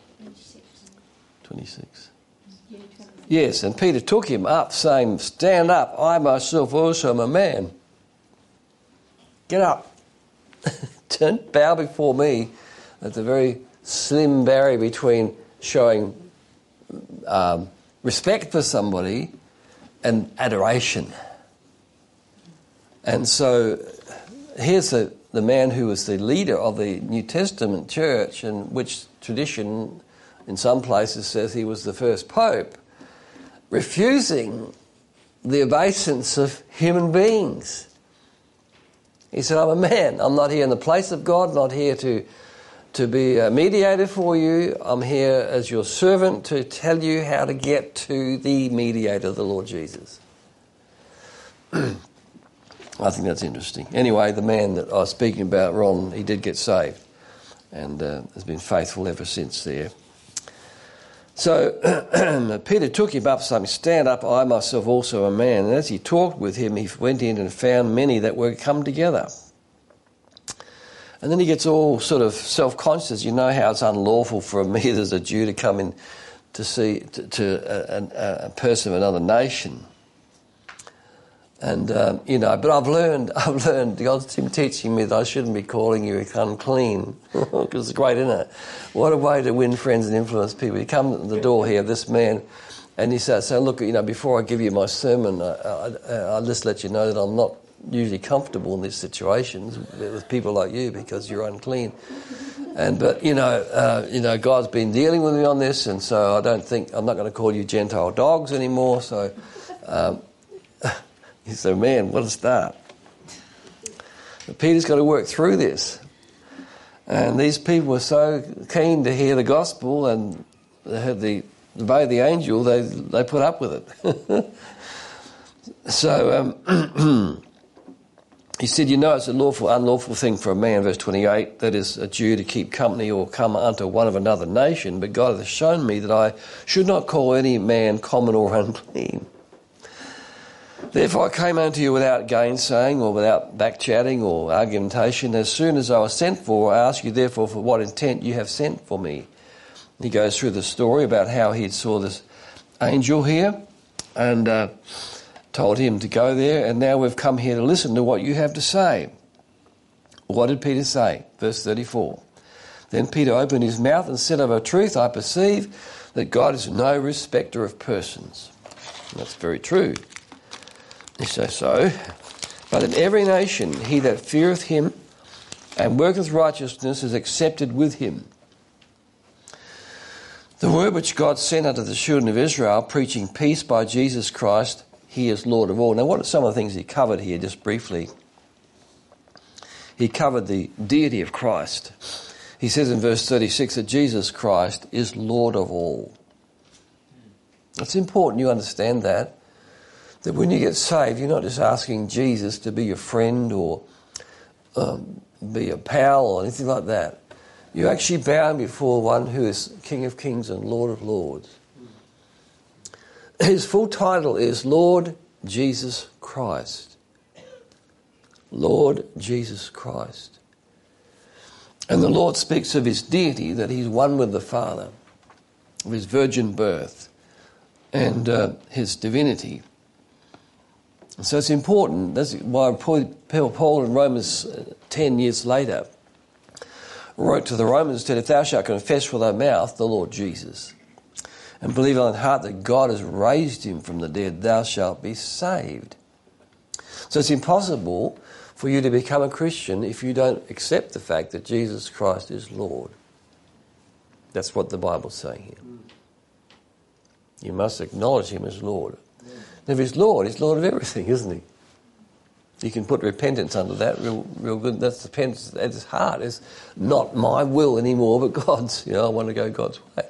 26. Yes, and Peter took him up, saying, stand up, I myself also am a man. Get up. Don't bow before me. That's a very slim barrier between showing respect for somebody and adoration. And so here's the man who was the leader of the New Testament church, and which tradition in some places says he was the first pope, refusing the obeisance of human beings. He said, I'm a man. I'm not here in the place of God, not here to be a mediator for you. I'm here as your servant to tell you how to get to the mediator, the Lord Jesus. I think that's interesting. Anyway, the man that I was speaking about, Ron, he did get saved and has been faithful ever since there. So Peter took him up, saying, stand up, I myself also a man. And as he talked with him, he went in and found many that were come together. And then he gets all sort of self-conscious. You know how it's unlawful for me as a Jew to come in to see a person of another nation. And, but I've learned, God's been teaching me that I shouldn't be calling you unclean, because it's great, isn't it? What a way to win friends and influence people. You come to the door here, this man, and he says, look, before I give you my sermon, I'll just let you know that I'm not usually comfortable in these situations with people like you because you're unclean. But God's been dealing with me on this, and so I'm not going to call you Gentile dogs anymore, so... He said, man, what a start. But Peter's got to work through this. And these people were so keen to hear the gospel, and they had obey the angel, they put up with it. So he said, it's a unlawful thing for a man, verse 28, that is a Jew to keep company or come unto one of another nation, but God hath shown me that I should not call any man common or unclean. Therefore I came unto you without gainsaying or without backchatting or argumentation. As soon as I was sent for, I ask you therefore for what intent you have sent for me. He goes through the story about how he saw this angel here and told him to go there, and now we've come here to listen to what you have to say. What did Peter say? Verse 34. Then Peter opened his mouth and said, of a truth I perceive that God is no respecter of persons. And that's very true. He says so. But in every nation he that feareth him and worketh righteousness is accepted with him. The word which God sent unto the children of Israel, preaching peace by Jesus Christ, he is Lord of all. Now what are some of the things he covered here, just briefly? He covered the deity of Christ. He says in verse 36 that Jesus Christ is Lord of all. It's important you understand that when you get saved, you're not just asking Jesus to be your friend or be a pal or anything like that. You're actually bowing before one who is King of Kings and Lord of Lords. His full title is Lord Jesus Christ. Lord Jesus Christ. And the Lord speaks of his deity, that he's one with the Father, of his virgin birth and his divinity. So it's important. That's why Paul in Romans 10 years later wrote to the Romans, said, if thou shalt confess with thy mouth the Lord Jesus and believe in thine heart that God has raised him from the dead, thou shalt be saved. So it's impossible for you to become a Christian if you don't accept the fact that Jesus Christ is Lord. That's what the Bible's saying here. You must acknowledge him as Lord. And if he's Lord of everything, isn't he? You can put repentance under that real good. That depends at his heart. It's not my will anymore, but God's. I want to go God's way.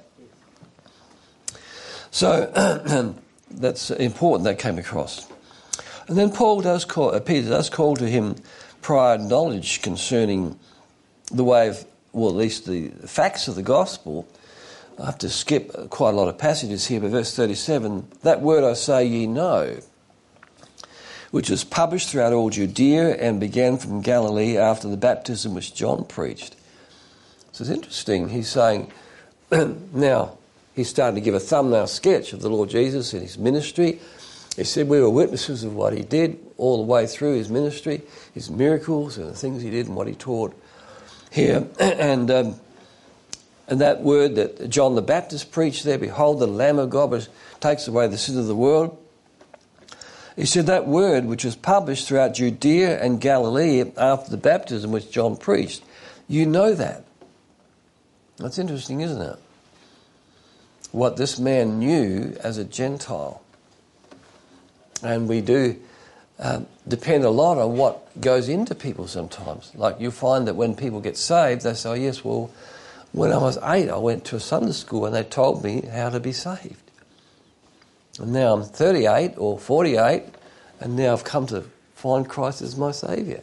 So that's important. That came across. And then Peter does call to him prior knowledge concerning the way of, well, at least the facts of the gospel. I have to skip quite a lot of passages here, but verse 37, that word I say ye know, which was published throughout all Judea and began from Galilee after the baptism which John preached. So it's interesting. He's saying, now, he's starting to give a thumbnail sketch of the Lord Jesus and his ministry. He said we were witnesses of what he did all the way through his ministry, his miracles and the things he did and what he taught here. And that word that John the Baptist preached there, behold the Lamb of God which takes away the sin of the world. He said that word which was published throughout Judea and Galilee after the baptism which John preached. You know that. That's interesting, isn't it? What this man knew as a Gentile. And we do depend a lot on what goes into people sometimes. Like you find that when people get saved, they say, oh yes, well, when I was 8, I went to a Sunday school and they told me how to be saved. And now I'm 38 or 48 and now I've come to find Christ as my Saviour.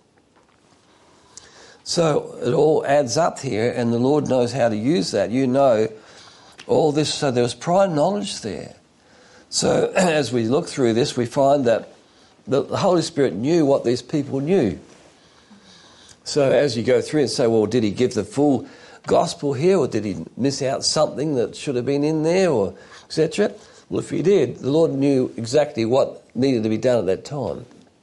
So it all adds up here and the Lord knows how to use that. You know all this, so there was prior knowledge there. So as we look through this, we find that the Holy Spirit knew what these people knew. So as you go through and say, well, did he give the full gospel here or did he miss out something that should have been in there or etc.? Well, if he did, the Lord knew exactly what needed to be done at that time.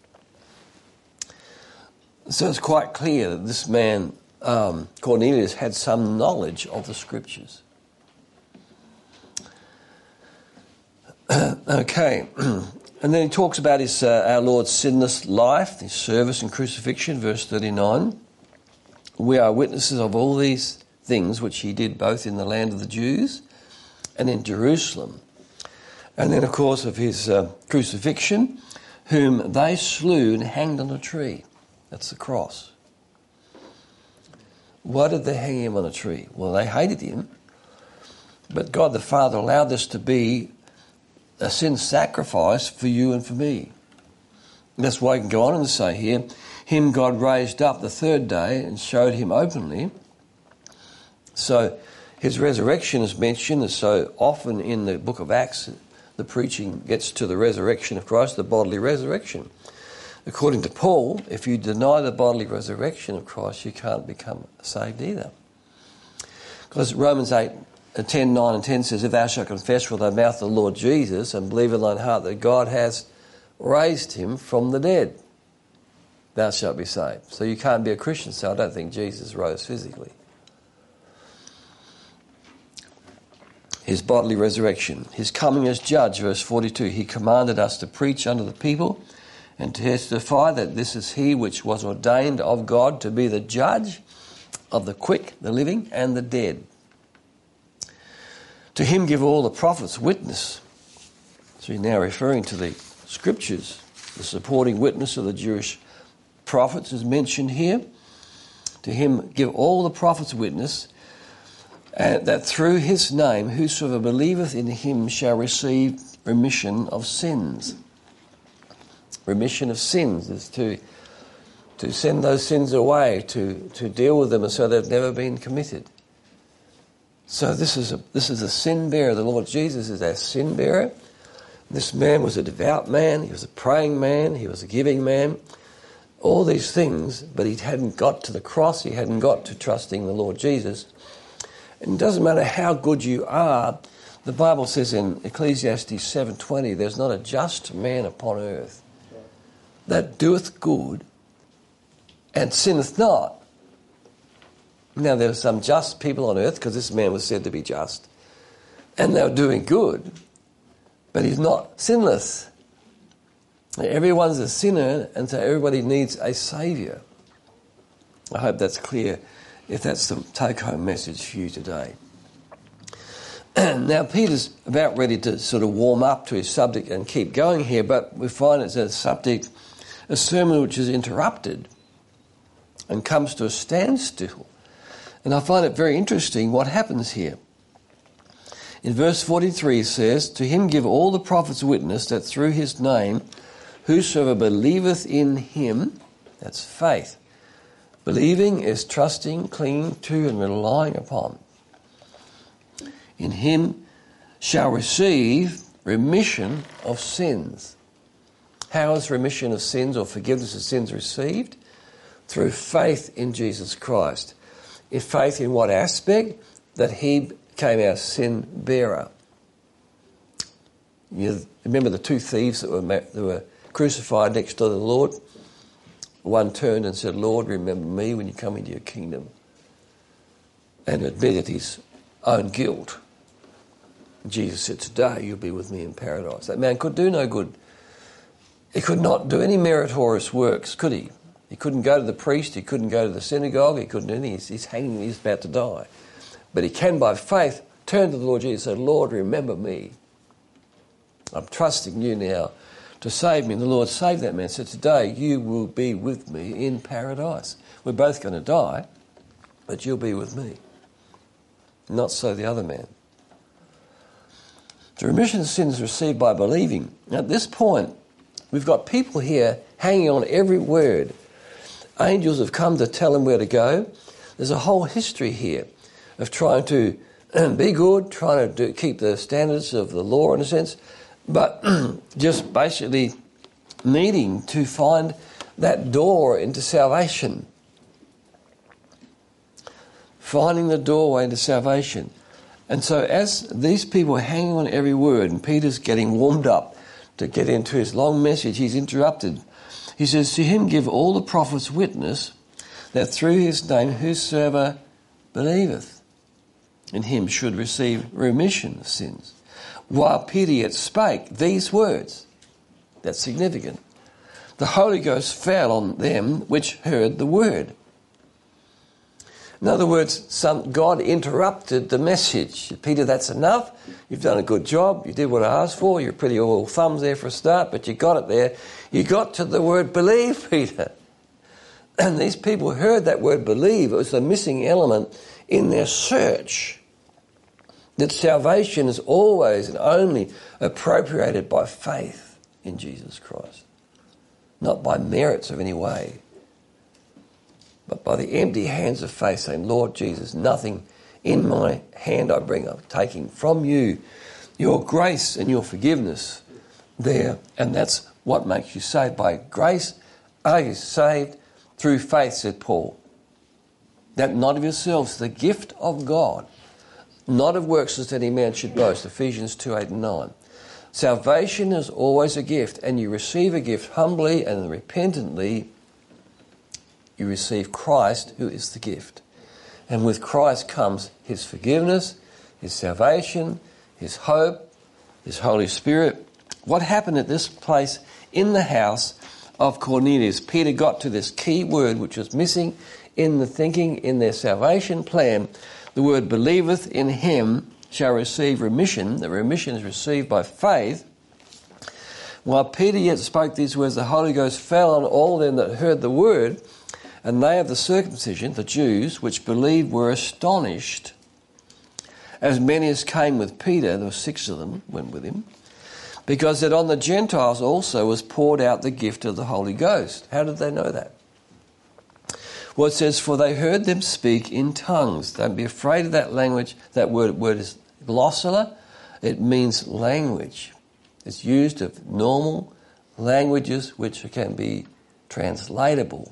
So it's quite clear that this man, Cornelius, had some knowledge of the Scriptures. Okay, and then he talks about his our Lord's sinless life, his service and crucifixion, verse 39. We are witnesses of all these things which he did both in the land of the Jews and in Jerusalem. And then, of course, of his crucifixion, whom they slew and hanged on a tree. That's the cross. Why did they hang him on a tree? Well, they hated him, but God the Father allowed this to be a sin sacrifice for you and for me. And that's why I can go on and say here, him God raised up the third day and showed him openly. So his resurrection is mentioned, and so often in the book of Acts, the preaching gets to the resurrection of Christ, the bodily resurrection. According to Paul, if you deny the bodily resurrection of Christ, you can't become saved either. Because Romans 8, 10, 9 and 10 says, if thou shalt confess with thy mouth the Lord Jesus and believe in thine heart that God has raised him from the dead, thou shalt be saved. So you can't be a Christian, so I don't think Jesus rose physically. His bodily resurrection, his coming as judge, verse 42, he commanded us to preach unto the people and to testify that this is he which was ordained of God to be the judge of the quick, the living, and the dead. To him give all the prophets witness. So you're now referring to the Scriptures. The supporting witness of the Jewish prophets is mentioned here. To him give all the prophets witness, and that through his name whosoever believeth in him shall receive remission of sins. Remission of sins is to send those sins away, to deal with them as so they've never been committed. So this is a sin bearer. The Lord Jesus is our sin bearer. This man was a devout man. He was a praying man. He was a giving man. All these things, but he hadn't got to the cross. He hadn't got to trusting the Lord Jesus. And it doesn't matter how good you are. The Bible says in Ecclesiastes 7:20, there's not a just man upon earth that doeth good and sinneth not. Now, there are some just people on earth, because this man was said to be just, and they were doing good, but he's not sinless. Everyone's a sinner, and so everybody needs a saviour. I hope that's clear, if that's the take-home message for you today. Now, Peter's about ready to sort of warm up to his subject and keep going here, but we find it's a subject, a sermon which is interrupted and comes to a standstill. And I find it very interesting what happens here. In verse 43 it says, "To him give all the prophets witness that through his name whosoever believeth in him," that's faith. Believing is trusting, clinging to and relying upon. "In him shall receive remission of sins." How is remission of sins or forgiveness of sins received? Through faith in Jesus Christ. In faith in what aspect? That he became our sin bearer. You remember the two thieves that were crucified next to the Lord? One turned and said, "Lord, remember me when you come into your kingdom," and admitted his own guilt. Jesus said, "Today you'll be with me in paradise." That man could do no good. He could not do any meritorious works, could he? He couldn't go to the priest, he couldn't go to the synagogue, he couldn't do anything. He's hanging, he's about to die. But he can, by faith, turn to the Lord Jesus and say, "Lord, remember me. I'm trusting you now to save me." And the Lord saved that man. Said, "Today you will be with me in paradise." We're both going to die, but you'll be with me. Not so the other man. The remission of sins received by believing. Now, at this point, we've got people here hanging on every word. Angels have come to tell him where to go. There's a whole history here of trying to be good, trying to keep the standards of the law in a sense, but just basically needing to find that door into salvation. Finding the doorway into salvation. And so as these people are hanging on every word, and Peter's getting warmed up to get into his long message, he's interrupted. He says, "To him give all the prophets witness that through his name whosoever believeth in him should receive remission of sins." While Peter yet spake these words, that's significant, the Holy Ghost fell on them which heard the word. In other words, God interrupted the message. "Peter, that's enough. You've done a good job. You did what I asked for. You're pretty all thumbs there for a start, but you got it there. You got to the word believe, Peter." And these people heard that word believe. It was a missing element in their search. That salvation is always and only appropriated by faith in Jesus Christ. Not by merits of any way, but by the empty hands of faith, saying, "Lord Jesus, nothing in my hand I bring. I'm taking from you your grace and your forgiveness there." And that's what makes you saved. By grace are you saved through faith, said Paul. That not of yourselves, the gift of God, not of works that any man should boast, Ephesians 2:8-9. Salvation is always a gift, and you receive a gift humbly and repentantly. You receive Christ, who is the gift. And with Christ comes his forgiveness, his salvation, his hope, his Holy Spirit. What happened at this place in the house of Cornelius? Peter got to this key word which was missing in the thinking, in their salvation plan. The word believeth in him shall receive remission. The remission is received by faith. While Peter yet spoke these words, the Holy Ghost fell on all them that heard the word. And they of the circumcision, the Jews, which believed were astonished, as many as came with Peter, there were 6 of them, went with him, because that on the Gentiles also was poured out the gift of the Holy Ghost. How did they know that? Well, it says, "For they heard them speak in tongues." Don't be afraid of that language. That word is glossula. It means language. It's used of normal languages which can be translatable.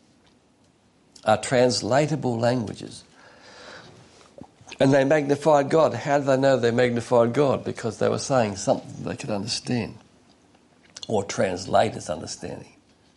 Are translatable languages. And they magnified God. How did they know they magnified God? Because they were saying something they could understand, or translate as understanding.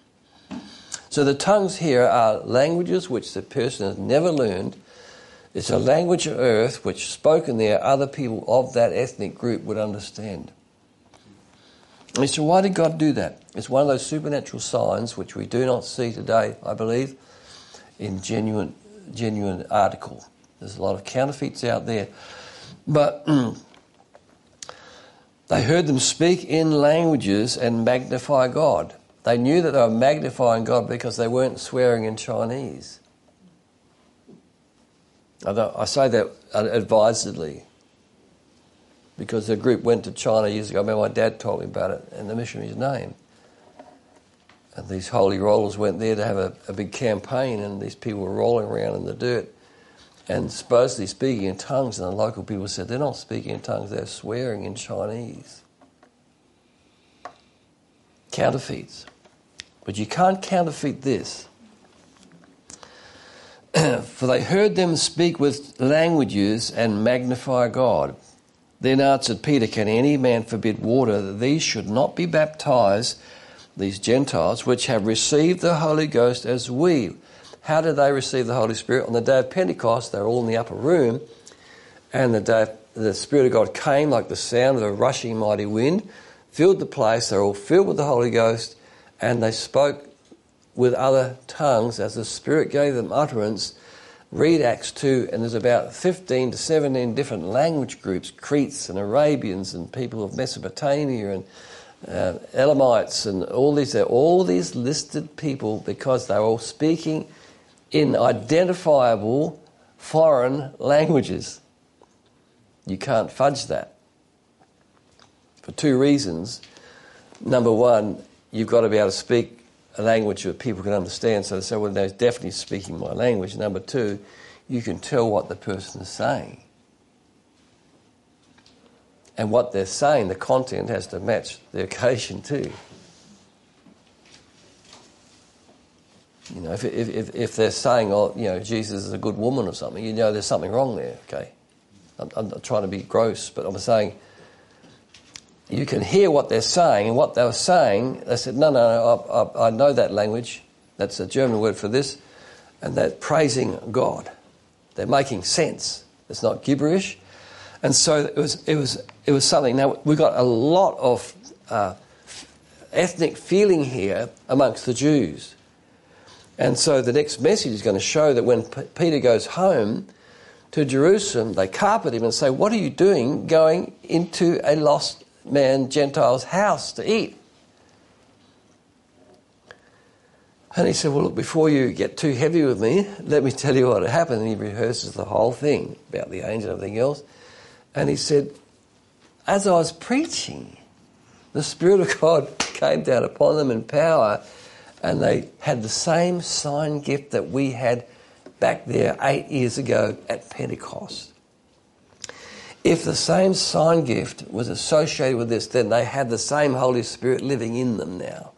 So the tongues here are languages which the person has never learned. It's a language of earth which spoken there other people of that ethnic group would understand. And you say, why did God do that? It's one of those supernatural signs which we do not see today, I believe, in genuine article. There's a lot of counterfeits out there. But they heard them speak in languages and magnify God. They knew that they were magnifying God because they weren't swearing in Chinese. I say that advisedly because a group went to China years ago. I remember my dad told me about it in the missionary's name. And these holy rollers went there to have a big campaign, and these people were rolling around in the dirt and supposedly speaking in tongues, and the local people said they're not speaking in tongues, they're swearing in Chinese. Counterfeits. But you can't counterfeit this. For they heard them speak with languages and magnify God. Then answered Peter, can any man forbid water that these should not be baptized, these Gentiles, which have received the Holy Ghost as we? How did they receive the Holy Spirit? On the day of Pentecost, they were all in the upper room, and the Spirit of God came like the sound of a rushing mighty wind, filled the place. They were all filled with the Holy Ghost, and they spoke with other tongues as the Spirit gave them utterance. Read Acts 2, and there's about 15 to 17 different language groups, Cretes and Arabians and people of Mesopotamia and Elamites and all these listed people, because they were all speaking in identifiable foreign languages. You can't fudge that. For two reasons. Number one, you've got to be able to speak a language that people can understand. So they say, well, they're definitely speaking my language. Number two, you can tell what the person is saying. And what they're saying, the content has to match the occasion too. You know, if they're saying, oh, you know, Jesus is a good woman or something, you know there's something wrong there, okay? I'm not trying to be gross, but I'm saying you can hear what they're saying, and what they were saying, they said, no, I know that language. That's a German word for this. And they're praising God. They're making sense. It's not gibberish. And so it was something. Now, we've got a lot of ethnic feeling here amongst the Jews. And so the next message is going to show that when Peter goes home to Jerusalem, they carpet him and say, what are you doing going into a lost man, Gentile's house to eat? And he said, well, look, before you get too heavy with me, let me tell you what happened. And he rehearses the whole thing about the angel and everything else. And he said, as I was preaching, the Spirit of God came down upon them in power, and they had the same sign gift that we had back there 8 years ago at Pentecost. If the same sign gift was associated with this, then they had the same Holy Spirit living in them now.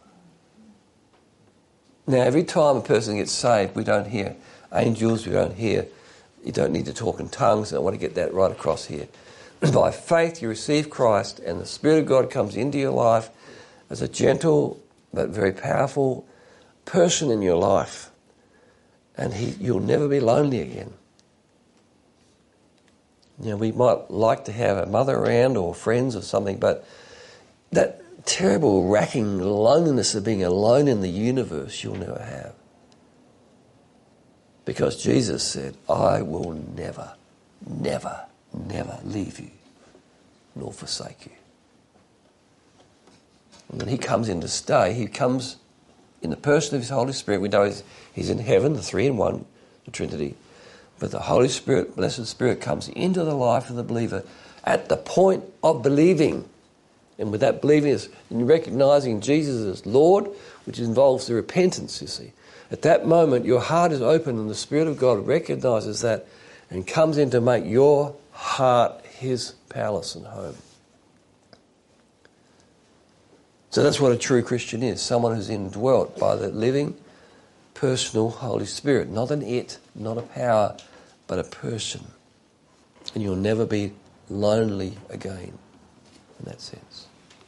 Now, every time a person gets saved, we don't hear angels, you don't need to talk in tongues, and I want to get that right across here. By faith, you receive Christ, and the Spirit of God comes into your life as a gentle but very powerful person in your life, and you'll never be lonely again. You know, we might like to have a mother around or friends or something, but that terrible racking loneliness of being alone in the universe you'll never have. Because Jesus said, I will never, never, never leave you nor forsake you. And when he comes in to stay, he comes in the person of his Holy Spirit. We know he's in heaven, the three in one, the Trinity. But the Holy Spirit, Blessed Spirit, comes into the life of the believer at the point of believing. And with that believing is in recognising Jesus as Lord, which involves the repentance, you see. At that moment, your heart is open and the Spirit of God recognises that and comes in to make your heart his palace and home. So that's what a true Christian is, someone who's indwelt by the living, personal Holy Spirit. Not an it, not a power, but a person. And you'll never be lonely again in that sense.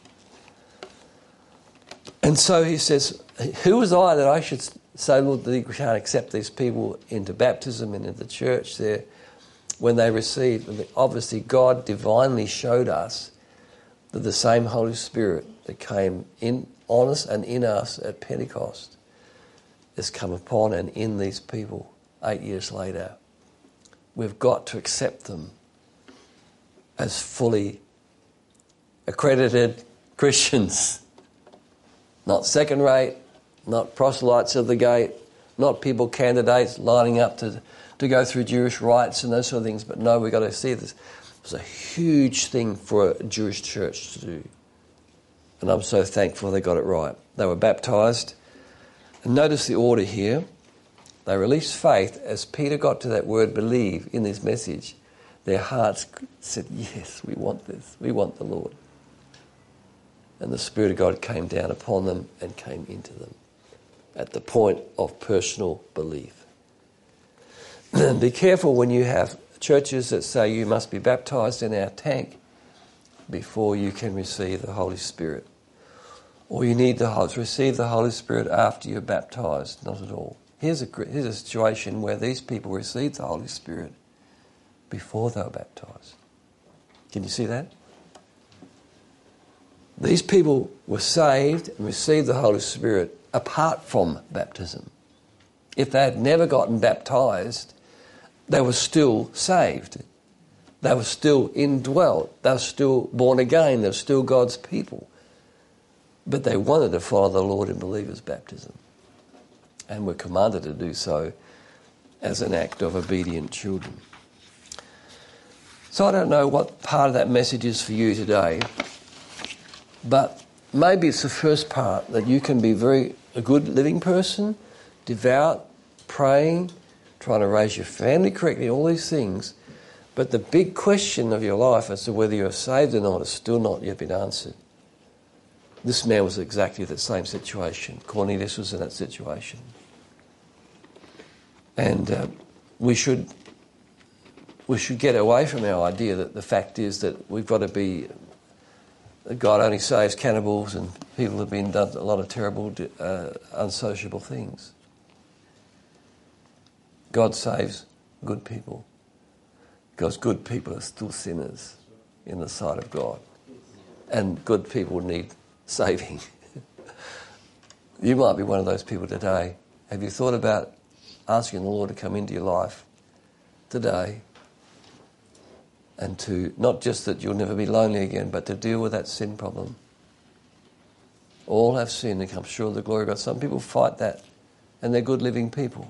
And so he says, who was I that I should say, Lord, that we can't accept these people into baptism and into the church there when they received? Obviously, God divinely showed us that the same Holy Spirit that came in on us and in us at Pentecost has come upon and in these people 8 years later. We've got to accept them as fully accredited Christians. Not second rate, not proselytes of the gate, not people candidates lining up to go through Jewish rites and those sort of things. But no, we've got to see this. It was a huge thing for a Jewish church to do. And I'm so thankful they got it right. They were baptised. And notice the order here. They released faith. As Peter got to that word believe in this message, their hearts said, yes, we want this. We want the Lord. And the Spirit of God came down upon them and came into them at the point of personal belief. Be careful when you have churches that say you must be baptised in our tank before you can receive the Holy Spirit. Or you need to receive the Holy Spirit after you're baptised. Not at all. Here's a situation where these people received the Holy Spirit before they were baptised. Can you see that? These people were saved and received the Holy Spirit apart from baptism. If they had never gotten baptised, they were still saved. They were still indwelt. They were still born again. They were still God's people. But they wanted to follow the Lord in believers' baptism. And were commanded to do so as an act of obedient children. So I don't know what part of that message is for you today, but maybe it's the first part, that you can be a good living person, devout, praying, trying to raise your family correctly, all these things. But the big question of your life as to whether you're saved or not has still not yet been answered. This man was exactly the same situation. Cornelius was in that situation. And we should get away from our idea that the fact is that we've got to be, that God only saves cannibals and people have been done a lot of terrible, unsociable things. God saves good people, because good people are still sinners in the sight of God. And good people need saving. You might be one of those people today. Have you thought about asking the Lord to come into your life today, and to, not just that you'll never be lonely again, but to deal with that sin problem? All have sinned and come short of the glory of God. Some people fight that, and they're good living people.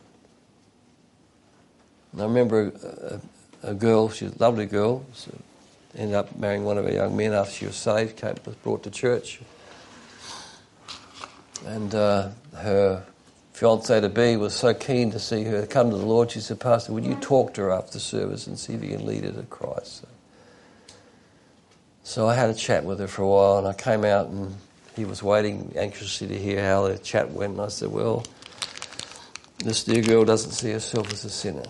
And I remember a girl, she was a lovely girl, so ended up marrying one of our young men after she was saved, was brought to church. And her fiancé-to-be was so keen to see her come to the Lord. She said, Pastor, would you talk to her after service and see if you can lead her to Christ? So I had a chat with her for a while, and I came out and he was waiting anxiously to hear how the chat went. And I said, well, this dear girl doesn't see herself as a sinner.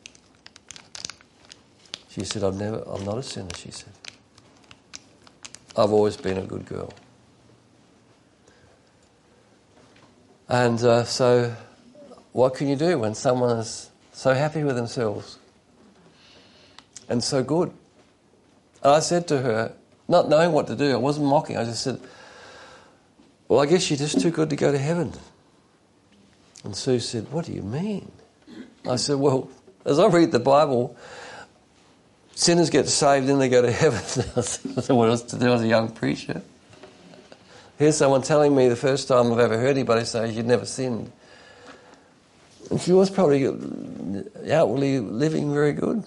She said, I'm not a sinner, she said. I've always been a good girl. And so what can you do when someone is so happy with themselves and so good? And I said to her, not knowing what to do, I wasn't mocking, I just said, well, I guess you're just too good to go to heaven. And Sue said, what do you mean? I said, well, as I read the Bible, sinners get saved and they go to heaven. I said, what else to do as a young preacher? Here's someone telling me the first time I've ever heard anybody say you'd never sinned. And she was probably outwardly living very good.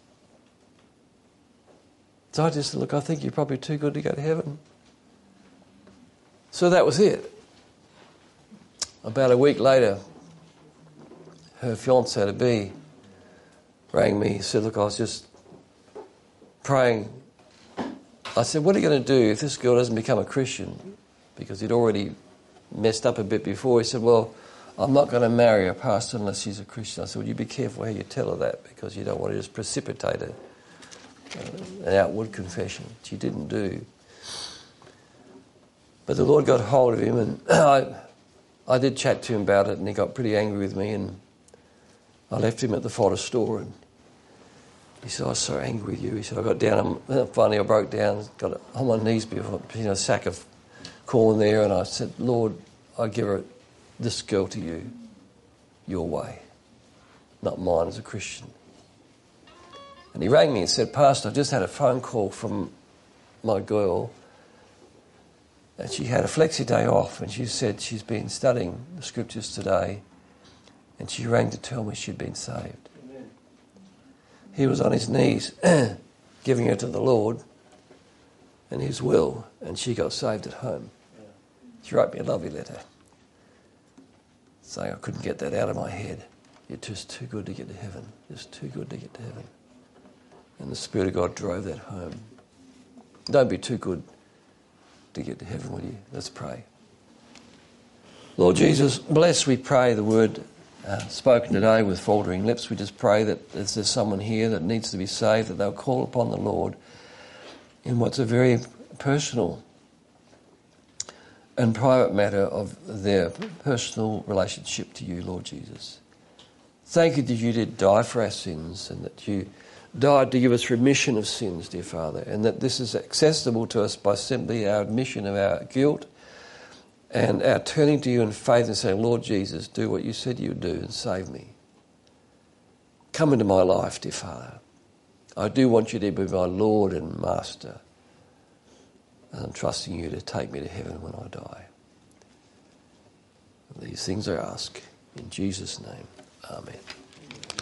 So I just said, look, I think you're probably too good to go to heaven. So that was it. About a week later, her fiancé-to-be rang me. He said, look, I was just praying. I said, what are you going to do if this girl doesn't become a Christian? Because he'd already messed up a bit before. He said, well, I'm not going to marry a pastor unless she's a Christian. I said, well, you be careful how you tell her that, because you don't want to just precipitate an outward confession, which he didn't do. But the Lord got hold of him, and I did chat to him about it, and he got pretty angry with me, and I left him at the fodder store, and He said, I was so angry with you. He said, I got down, and finally I broke down, got on my knees before a sack of corn there, and I said, Lord, I give this girl to you, your way, not mine as a Christian. And he rang me and said, Pastor, I just had a phone call from my girl, and she had a flexi day off, and she said she's been studying the scriptures today, and she rang to tell me she'd been saved. Amen. He was on his knees giving her to the Lord and his will, and she got saved at home. Yeah. She wrote me a lovely letter saying I couldn't get that out of my head. You're just too good to get to heaven. Just too good to get to heaven. And the Spirit of God drove that home. Don't be too good to get to heaven, will you? Let's pray. Lord Jesus, bless, we pray, the word spoken today with faltering lips. We just pray that if there's someone here that needs to be saved, that they'll call upon the Lord in what's a very personal and private matter of their personal relationship to you, Lord Jesus. Thank you that you did die for our sins and that you died to give us remission of sins, dear Father, and that this is accessible to us by simply our admission of our guilt and our turning to you in faith and saying, Lord Jesus, do what you said you would do and save me. Come into my life, dear Father. I do want you to be my Lord and Master. And I'm trusting you to take me to heaven when I die. These things I ask in Jesus' name. Amen.